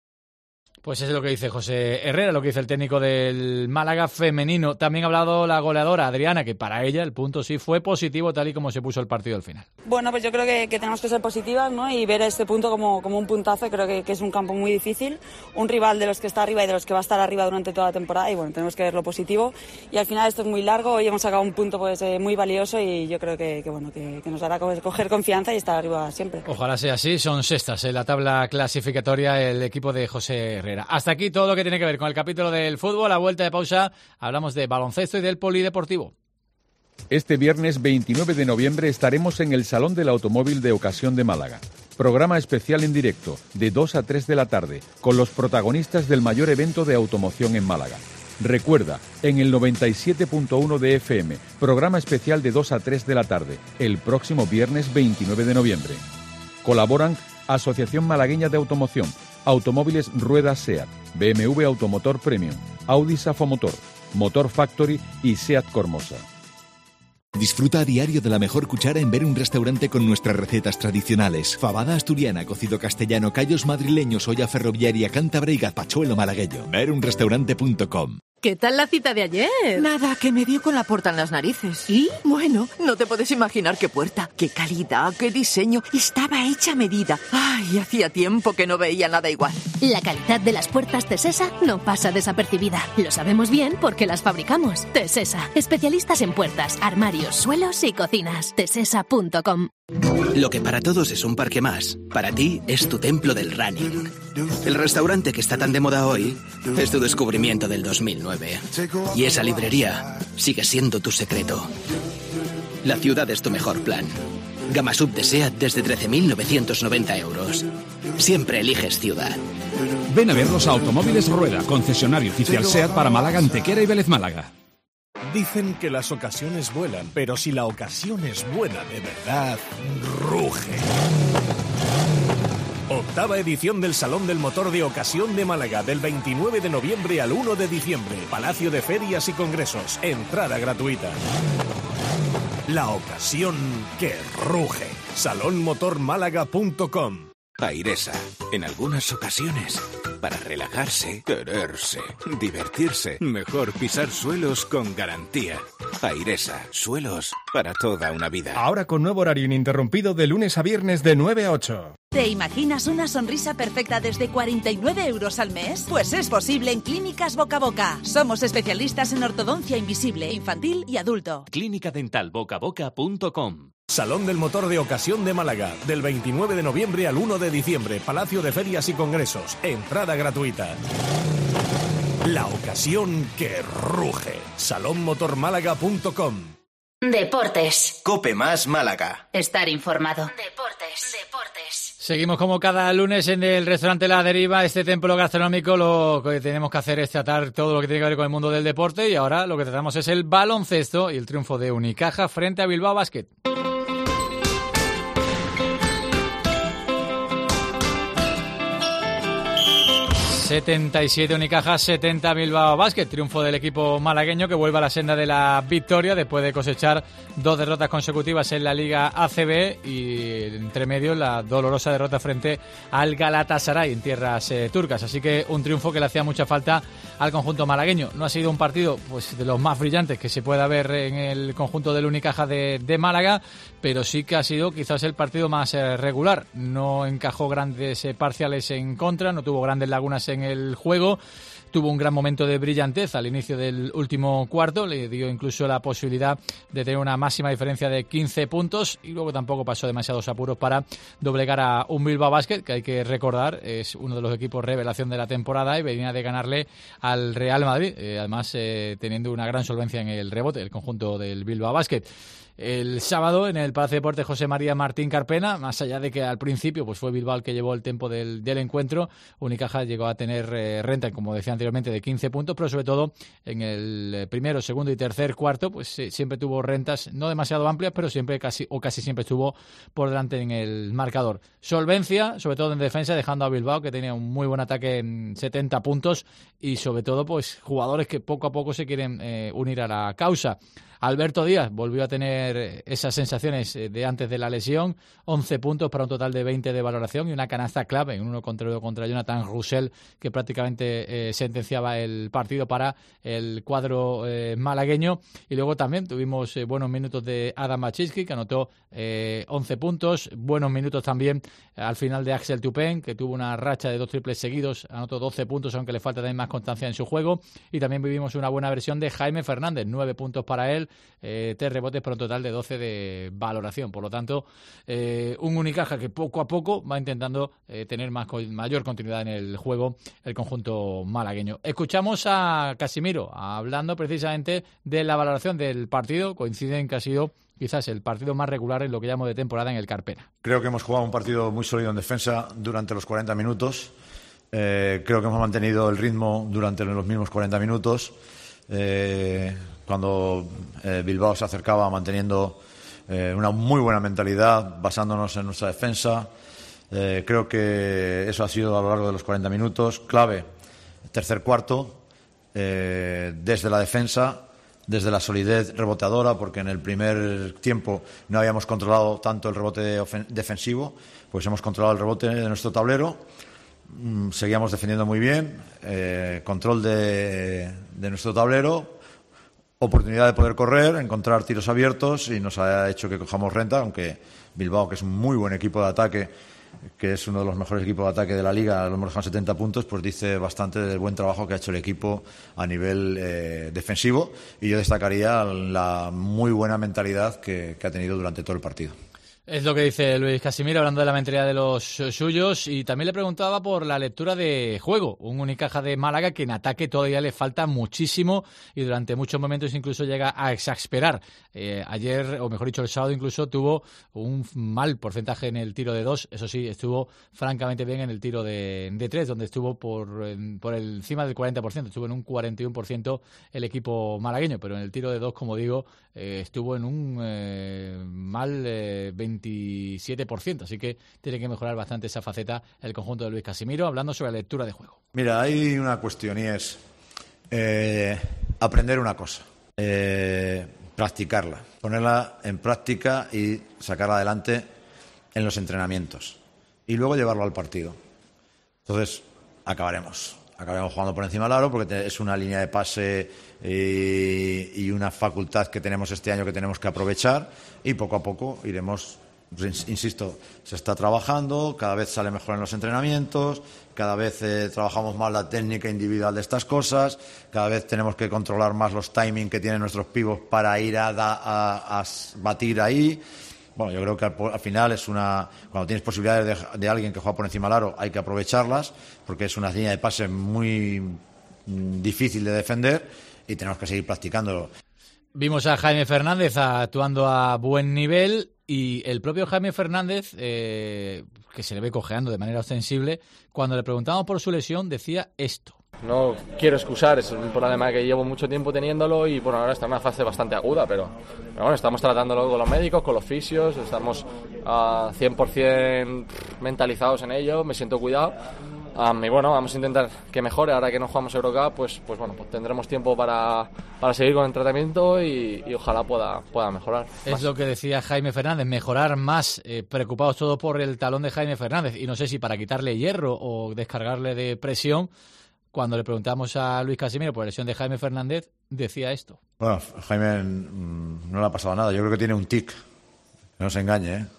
Pues es lo que dice José Herrera, lo que dice el técnico del Málaga femenino. También ha hablado la goleadora Adriana, que para ella el punto sí fue positivo, tal y como se puso el partido al final. Bueno, pues yo creo que, que tenemos que ser positivas, ¿no? Y ver este punto como, como un puntazo. Creo que, que es un campo muy difícil, un rival de los que está arriba y de los que va a estar arriba durante toda la temporada, y bueno, tenemos que ver lo positivo. Y al final esto es muy largo, hoy hemos sacado un punto pues eh, muy valioso y yo creo que, que bueno que, que nos hará coger confianza y estar arriba siempre. Ojalá sea así, son sextas en la tabla clasificatoria el equipo de José Herrera. Hasta aquí todo lo que tiene que ver con el capítulo del fútbol. A vuelta de pausa hablamos de baloncesto y del polideportivo. Este viernes veintinueve de noviembre estaremos en el Salón del Automóvil de Ocasión de Málaga. Programa especial en directo, de dos a tres de la tarde, con los protagonistas del mayor evento de automoción en Málaga. Recuerda, en el noventa y siete punto uno de F M, programa especial de dos a tres de la tarde, el próximo viernes veintinueve de noviembre. Colaboran Asociación Malagueña de Automoción, Automóviles Ruedas SEAT, B M W Automotor Premium, Audi Safomotor, Motor Factory y SEAT Cormosa. Disfruta a diario de la mejor cuchara en ver un restaurante con nuestras recetas tradicionales. Fabada asturiana, cocido castellano, callos madrileños, olla ferroviaria, cántabra y gazpachuelo malagueño. ver un restaurante punto com. ¿Qué tal la cita de ayer? Nada, que me dio con la puerta en las narices. ¿Y? Bueno, no te puedes imaginar qué puerta, qué calidad, qué diseño. Estaba hecha a medida. Ay, hacía tiempo que no veía nada igual. La calidad de las puertas Tesesa no pasa desapercibida. Lo sabemos bien porque las fabricamos. Tesesa, especialistas en puertas, armarios, suelos y cocinas. tesesa punto com. Lo que para todos es un parque más, para ti es tu templo del running. El restaurante que está tan de moda hoy es tu descubrimiento del dos mil nueve. Y esa librería sigue siendo tu secreto. La ciudad es tu mejor plan. Gama sub de SEAT desde trece mil novecientos noventa euros. Siempre eliges ciudad. Ven a verlos a Automóviles Rueda, concesionario oficial SEAT para Málaga, Antequera y Vélez Málaga. Dicen que las ocasiones vuelan, pero si la ocasión es buena de verdad, ruge. Octava edición del Salón del Motor de Ocasión de Málaga, del veintinueve de noviembre al uno de diciembre. Palacio de Ferias y Congresos. Entrada gratuita. La ocasión que ruge. salón motor málaga punto com. Airesa. En algunas ocasiones Para relajarse, quererse, divertirse. Mejor pisar suelos con garantía. Airesa, suelos para toda una vida. Ahora con nuevo horario ininterrumpido de lunes a viernes de nueve a ocho. ¿Te imaginas una sonrisa perfecta desde cuarenta y nueve euros al mes? Pues es posible en Clínicas Boca a Boca. Somos especialistas en ortodoncia invisible, infantil y adulto. clínica dental boca a boca punto com. Salón del Motor de Ocasión de Málaga, del veintinueve de noviembre al uno de diciembre, Palacio de Ferias y Congresos, entrada gratuita. La ocasión que ruge. salón motor málaga punto com. Deportes. Cope Más Málaga. Estar informado. Deportes. Deportes. Seguimos como cada lunes en el restaurante La Deriva, este templo gastronómico. Lo que tenemos que hacer es tratar todo lo que tiene que ver con el mundo del deporte y ahora lo que tratamos es el baloncesto y el triunfo de Unicaja frente a Bilbao Basket. setenta y siete Unicaja, setenta Bilbao Basket. Triunfo del equipo malagueño que vuelve a la senda de la victoria después de cosechar dos derrotas consecutivas en la Liga A C B y entre medio la dolorosa derrota frente al Galatasaray en tierras eh, turcas. Así que un triunfo que le hacía mucha falta al conjunto malagueño. No ha sido un partido pues de los más brillantes que se pueda ver en el conjunto del Unicaja de, de Málaga, pero sí que ha sido quizás el partido más eh, regular. No encajó grandes eh, parciales en contra, no tuvo grandes lagunas en el juego. Tuvo un gran momento de brillantez al inicio del último cuarto, le dio incluso la posibilidad de tener una máxima diferencia de quince puntos y luego tampoco pasó demasiados apuros para doblegar a un Bilbao Basket, que hay que recordar es uno de los equipos revelación de la temporada y venía de ganarle al Real Madrid, eh, además eh, teniendo una gran solvencia en el rebote, el conjunto del Bilbao Basket. El sábado en el Palacio de Deportes José María Martín Carpena, más allá de que al principio pues fue Bilbao el que llevó el tempo del, del encuentro, Unicaja llegó a tener eh, renta, como decía anteriormente, de quince puntos, pero sobre todo en el primero, segundo y tercer cuarto pues eh, siempre tuvo rentas no demasiado amplias, pero siempre casi o casi siempre estuvo por delante en el marcador. Solvencia, sobre todo en defensa, dejando a Bilbao, que tenía un muy buen ataque en setenta puntos y sobre todo pues jugadores que poco a poco se quieren eh, unir a la causa. Alberto Díaz volvió a tener esas sensaciones de antes de la lesión, once puntos para un total de veinte de valoración y una canasta clave en uno contra uno contra Jonathan Roussel, que prácticamente eh, sentenciaba el partido para el cuadro eh, malagueño. Y luego también tuvimos eh, buenos minutos de Adam Machinsky, que anotó eh, once puntos, buenos minutos también eh, al final de Axel Tupen, que tuvo una racha de dos triples seguidos, anotó doce puntos, aunque le falta también más constancia en su juego. Y también vivimos una buena versión de Jaime Fernández, nueve puntos para él, Eh, tres rebotes por un total de doce de valoración. Por lo tanto, eh, un Unicaja que poco a poco va intentando eh, tener más mayor continuidad en el juego el conjunto malagueño. Escuchamos a Casimiro hablando precisamente de la valoración del partido. Coinciden que ha sido quizás el partido más regular en lo que llamo de temporada en el Carpena. Creo que hemos jugado un partido muy sólido en defensa durante los cuarenta minutos. Eh, creo que hemos mantenido el ritmo durante los mismos cuarenta minutos. Eh, cuando eh, Bilbao se acercaba manteniendo eh, una muy buena mentalidad, basándonos en nuestra defensa. Eh, creo que eso ha sido a lo largo de los cuarenta minutos clave. Tercer cuarto, eh, desde la defensa, desde la solidez reboteadora, porque en el primer tiempo no habíamos controlado tanto el rebote defensivo, pues hemos controlado el rebote de nuestro tablero. Mm, seguíamos defendiendo muy bien, eh, control de, de nuestro tablero, oportunidad de poder correr, encontrar tiros abiertos y nos ha hecho que cojamos renta, aunque Bilbao, que es un muy buen equipo de ataque, que es uno de los mejores equipos de ataque de la Liga, a lo mejor setenta puntos, pues dice bastante del buen trabajo que ha hecho el equipo a nivel eh, defensivo, y yo destacaría la muy buena mentalidad que, que ha tenido durante todo el partido. Es lo que dice Luis Casimiro, hablando de la mentalidad de los suyos, y también le preguntaba por la lectura de juego. Un Unicaja de Málaga que en ataque todavía le falta muchísimo y durante muchos momentos incluso llega a exasperar. Eh, ayer, o mejor dicho el sábado, incluso tuvo un mal porcentaje en el tiro de dos. Eso sí, estuvo francamente bien en el tiro de, de tres, donde estuvo por, por encima del cuarenta por ciento. Estuvo en un cuarenta y uno por ciento el equipo malagueño, pero en el tiro de dos, como digo, eh, estuvo en un eh, mal eh, veintisiete por ciento, así que tiene que mejorar bastante esa faceta el conjunto de Luis Casimiro, hablando sobre la lectura de juego. Mira, hay una cuestión y es eh, aprender una cosa, eh, practicarla, ponerla en práctica y sacarla adelante en los entrenamientos y luego llevarlo al partido. Entonces, acabaremos. Acabaremos jugando por encima del aro porque es una línea de pase y, y una facultad que tenemos este año que tenemos que aprovechar y poco a poco iremos, pues, insisto, se está trabajando, cada vez sale mejor en los entrenamientos, cada vez eh, trabajamos más la técnica individual de estas cosas, cada vez tenemos que controlar más los timings que tienen nuestros pibos para ir a, da, a, a batir ahí. Bueno, yo creo que al, al final es una... Cuando tienes posibilidades de, de alguien que juega por encima del aro, hay que aprovecharlas, porque es una línea de pase muy mm, difícil de defender y tenemos que seguir practicándolo. Vimos a Jaime Fernández actuando a buen nivel y el propio Jaime Fernández, eh, que se le ve cojeando de manera ostensible, cuando le preguntamos por su lesión decía esto. No quiero excusar, es un problema que llevo mucho tiempo teniéndolo y por ahora está en una fase bastante aguda, pero, pero bueno, estamos tratándolo con los médicos, con los fisios, estamos uh, cien por ciento mentalizados en ello, me siento cuidado. Um, y bueno, vamos a intentar que mejore. Ahora que no jugamos Eurocup, pues, pues bueno, pues tendremos tiempo para, para seguir con el tratamiento y, y ojalá pueda, pueda mejorar. Es más. lo que decía Jaime Fernández, mejorar más, eh, preocupados todo por el talón de Jaime Fernández. Y no sé si para quitarle hierro o descargarle de presión. Cuando le preguntamos a Luis Casimiro por la lesión de Jaime Fernández, decía esto. Bueno, Jaime mmm, no le ha pasado nada. Yo creo que tiene un tic. No se engañe, ¿eh?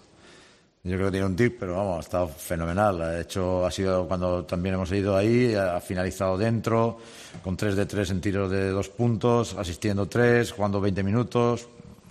Yo creo que tiene un tic, pero vamos, ha estado fenomenal. Ha hecho, ha sido cuando también hemos ido ahí, ha finalizado dentro, con tres de tres en tiros de dos puntos, asistiendo tres, jugando veinte minutos.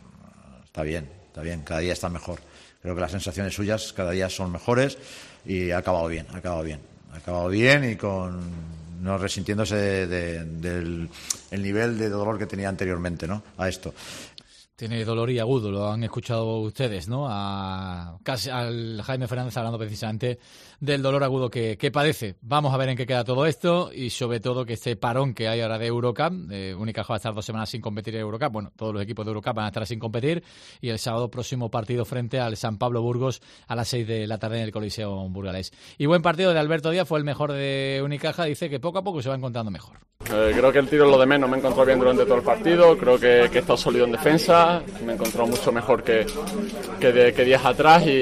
Está bien, está bien, cada día está mejor. Creo que las sensaciones suyas cada día son mejores y ha acabado bien, ha acabado bien. Ha acabado bien y con... no resintiéndose de, de, del el nivel de dolor que tenía anteriormente, ¿no? A esto. Tiene dolor y agudo, lo han escuchado ustedes, ¿no? A, casi al Jaime Fernández hablando precisamente del dolor agudo que, que padece. Vamos a ver en qué queda todo esto y sobre todo que este parón que hay ahora de Eurocup, eh, Unicaja va a estar dos semanas sin competir en Eurocup, bueno, todos los equipos de Eurocup van a estar sin competir y el sábado próximo partido frente al San Pablo Burgos a las seis de la tarde en el Coliseo Burgalés. Y buen partido de Alberto Díaz, fue el mejor de Unicaja, dice que poco a poco se va encontrando mejor. Eh, creo que el tiro es lo de menos, me he encontrado bien durante todo el partido, creo que, que he estado sólido en defensa, me he encontrado mucho mejor que, que, de, que días atrás y,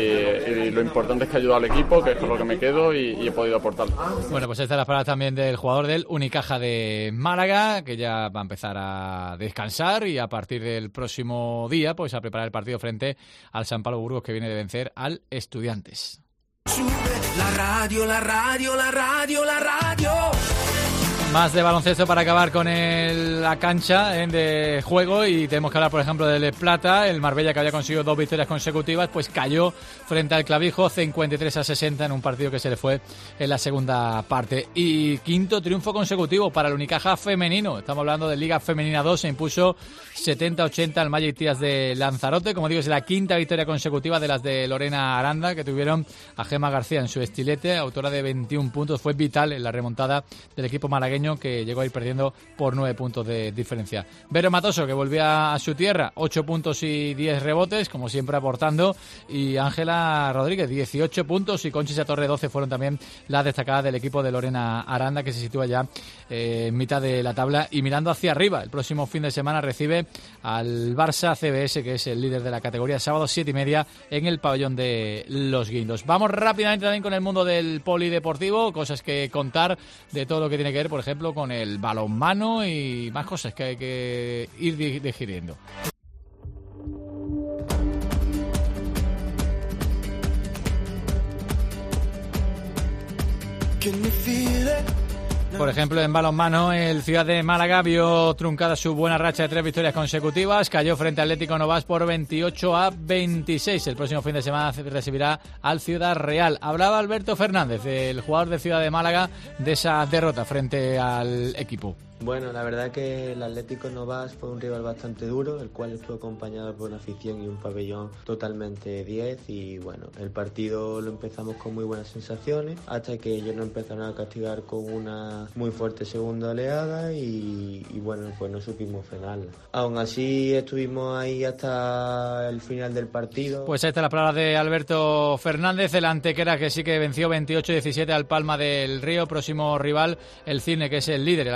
y, y lo importante es que he ayudado al equipo, que es con lo que me quedo y, y he podido aportar. Bueno, pues estas son las palabras también del jugador del Unicaja de Málaga, que ya va a empezar a descansar y a partir del próximo día pues a preparar el partido frente al San Pablo Burgos, que viene de vencer al Estudiantes. La radio, la radio, la radio, la radio. Más de baloncesto para acabar con el, la cancha eh, de juego y tenemos que hablar, por ejemplo, del Plata. El Marbella, que había conseguido dos victorias consecutivas, pues cayó frente al Clavijo cincuenta y tres a sesenta en un partido que se le fue en la segunda parte. Y quinto triunfo consecutivo para el Unicaja femenino. Estamos hablando de Liga Femenina dos, se impuso setenta a ochenta al Magic Tías de Lanzarote. Como digo, es la quinta victoria consecutiva de las de Lorena Aranda, que tuvieron a Gemma García en su estilete, autora de veintiún puntos. Fue vital en la remontada del equipo malagueño, que llegó a ir perdiendo por nueve puntos de diferencia. Vero Matoso, que volvía a su tierra, ocho puntos y diez rebotes, como siempre aportando, y Ángela Rodríguez, dieciocho puntos, y Conchisa Torre, doce, fueron también las destacadas del equipo de Lorena Aranda, que se sitúa ya eh, en mitad de la tabla y mirando hacia arriba. El próximo fin de semana recibe al Barça C B S, que es el líder de la categoría, sábado siete y media en el pabellón de Los Guindos. Vamos rápidamente también con el mundo del polideportivo, cosas que contar de todo lo que tiene que ver, por ejemplo, con el balonmano y más cosas que hay que ir digiriendo. Por ejemplo, en balonmano, el Ciudad de Málaga vio truncada su buena racha de tres victorias consecutivas. Cayó frente al Atlético Novas por veintiocho a veintiséis. El próximo fin de semana recibirá al Ciudad Real. Hablaba Alberto Fernández, el jugador de Ciudad de Málaga, de esa derrota frente al equipo. Bueno, la verdad que el Atlético Novas fue un rival bastante duro, el cual estuvo acompañado por una afición y un pabellón totalmente diez, y bueno, el partido lo empezamos con muy buenas sensaciones hasta que ellos nos empezaron a castigar con una muy fuerte segunda oleada y, y bueno, pues no supimos frenarla. Aún así estuvimos ahí hasta el final del partido. Pues esta es la palabra de Alberto Fernández, el Antequera, que sí que venció veintiocho a diecisiete al Palma del Río. Próximo rival, el Cine, que es el líder. El Antequera se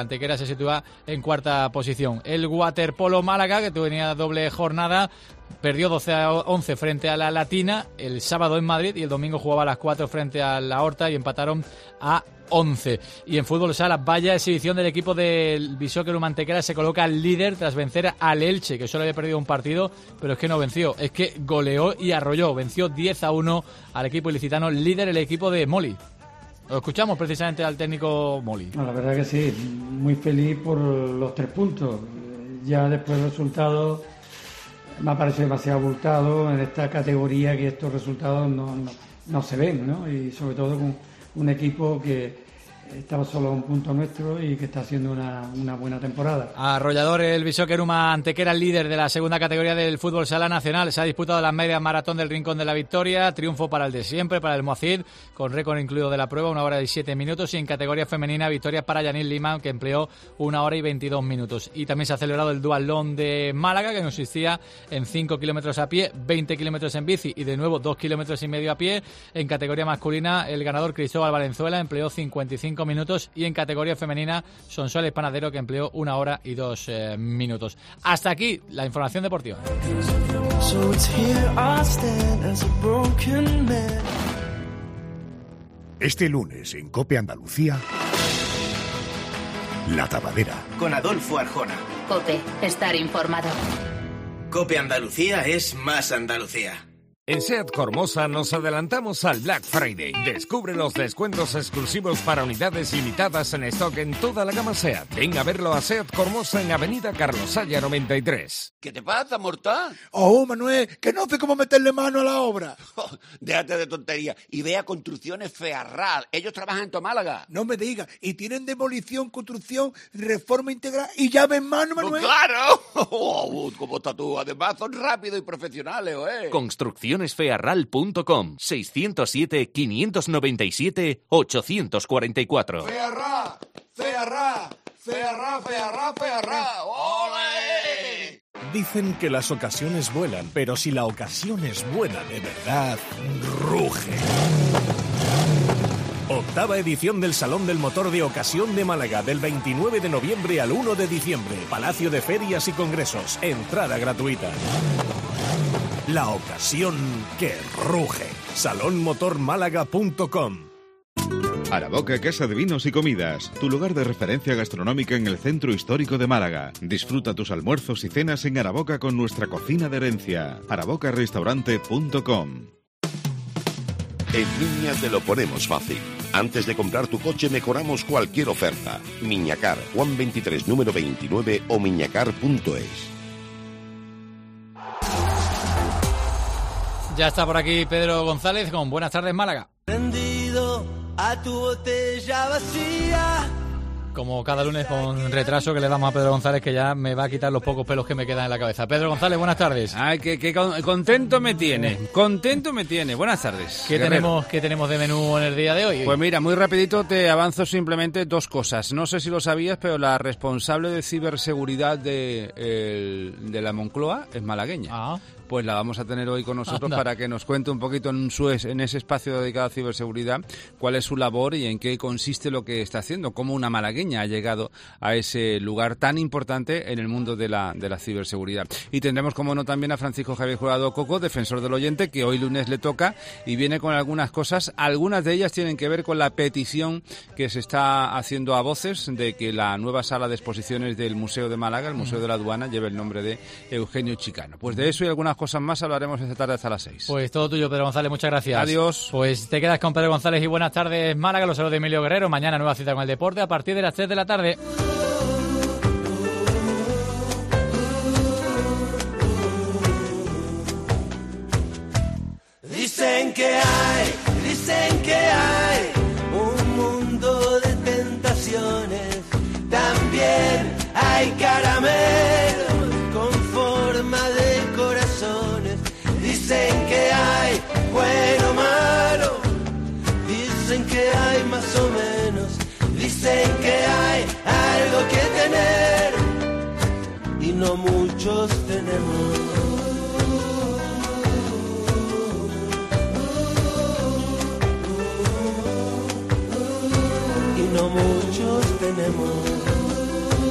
sitúa en cuarta posición. El Waterpolo Málaga, que tenía doble jornada, perdió doce a once frente a la Latina el sábado en Madrid y el domingo jugaba a las cuatro frente a la Horta y empataron a once. Y en fútbol sala, vaya exhibición del equipo del Bisóquero Mantequera, se coloca líder tras vencer al Elche, que solo había perdido un partido, pero es que no venció, es que goleó y arrolló, venció diez a uno al equipo ilicitano, líder el equipo de Moli. Lo escuchamos precisamente al técnico Moli. No, la verdad que sí, muy feliz por los tres puntos. Ya después del resultado me ha parecido demasiado abultado en esta categoría, que estos resultados no, no, no se ven, ¿no? Y sobre todo con un equipo que estaba solo a un punto nuestro y que está haciendo una, una buena temporada. Arrollador el Bisóquero Mantequera, líder de la segunda categoría del fútbol sala nacional. Se ha disputado la media maratón del Rincón de la Victoria. Triunfo para el de siempre, para el Moacir, con récord incluido de la prueba, una hora y siete minutos. Y en categoría femenina, victoria para Yanil Lima, que empleó una hora y veintidós minutos. Y también se ha celebrado el duatlón de Málaga, que consistía en cinco kilómetros a pie, veinte kilómetros en bici y de nuevo dos kilómetros y medio a pie. En categoría masculina, el ganador Cristóbal Valenzuela empleó cincuenta y cinco minutos y en categoría femenina Sonsoles Panadero, que empleó una hora y dos eh, minutos. Hasta aquí la información deportiva. Este lunes en COPE Andalucía, La Tapadera. Con Adolfo Arjona. COPE, estar informado. COPE Andalucía es más Andalucía. En SEAT Cormosa nos adelantamos al Black Friday. Descubre los descuentos exclusivos para unidades limitadas en stock en toda la gama SEAT. Ven a verlo a SEAT Cormosa en Avenida Carlos Haya noventa y tres. ¿Qué te pasa, mortal? Oh, Manuel, que no sé cómo meterle mano a la obra. Oh, déjate de tontería y ve a Construcciones Fearral. Ellos trabajan en tu Málaga. No me digas. Y tienen demolición, construcción, reforma integral y llave en mano, Manuel. Pues ¡claro! Oh, ¿cómo estás tú? Además son rápidos y profesionales, ¿eh? Construcciones fearral punto com, seiscientos siete, quinientos noventa y siete, ochocientos cuarenta y cuatro. Fearral, Fearral, Fearral, Fearral, Fearral. ¡Ole! Dicen que las ocasiones vuelan, pero si la ocasión es buena de verdad, ruge. Octava edición del Salón del Motor de Ocasión de Málaga, del veintinueve de noviembre al uno de diciembre. Palacio de Ferias y Congresos. Entrada gratuita. La ocasión que ruge. salón motor málaga punto com. Araboca Casa de Vinos y Comidas, tu lugar de referencia gastronómica en el centro histórico de Málaga. Disfruta tus almuerzos y cenas en Araboca con nuestra cocina de herencia. araboca restaurante punto com. En Miña te lo ponemos fácil. Antes de comprar tu coche mejoramos cualquier oferta. Miñacar, Juan veintitrés, número veintinueve o miñacar punto es. Ya está por aquí Pedro González con Buenas tardes Málaga. Rendido a tu botella vacía. Como cada lunes con retraso que le damos a Pedro González, que ya me va a quitar los pocos pelos que me quedan en la cabeza. Pedro González, buenas tardes. Ay, que, que contento me tiene, contento me tiene. Buenas tardes. ¿Qué tenemos, ¿Qué tenemos de menú en el día de hoy? Pues mira, muy rapidito te avanzo simplemente dos cosas. No sé si lo sabías, pero la responsable de ciberseguridad de, el, de la Moncloa es malagueña. Ah. Pues la vamos a tener hoy con nosotros Anda. Para que nos cuente un poquito en, su, en ese espacio dedicado a ciberseguridad cuál es su labor y en qué consiste lo que está haciendo, cómo una malagueña ha llegado a ese lugar tan importante en el mundo de la, de la ciberseguridad. Y tendremos, como no, también a Francisco Javier Jurado Coco, defensor del oyente, que hoy lunes le toca y viene con algunas cosas. Algunas de ellas tienen que ver con la petición que se está haciendo a voces de que la nueva sala de exposiciones del Museo de Málaga, el Museo de la Aduana, lleve el nombre de Eugenio Chicano. Pues de eso y algunas cosas más hablaremos esta tarde hasta las seis. Pues todo tuyo, Pedro González, muchas gracias. Adiós. Pues te quedas con Pedro González y Buenas tardes Málaga. Los saludos de Emilio Guerrero. Mañana nueva cita con el deporte a partir de las tres de la tarde. Dicen que hay, dicen que hay un mundo de tentaciones. También hay caramelos con forma de corazones. Dicen que hay bueno o malo. Dicen que hay más o menos. Dicen que hay algo que tener y no muchos tenemos. Y no muchos tenemos.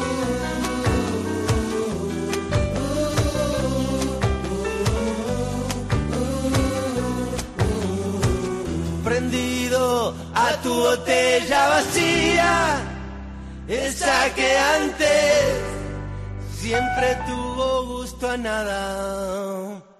tu botella vacía, esa que antes siempre tuvo gusto a nada.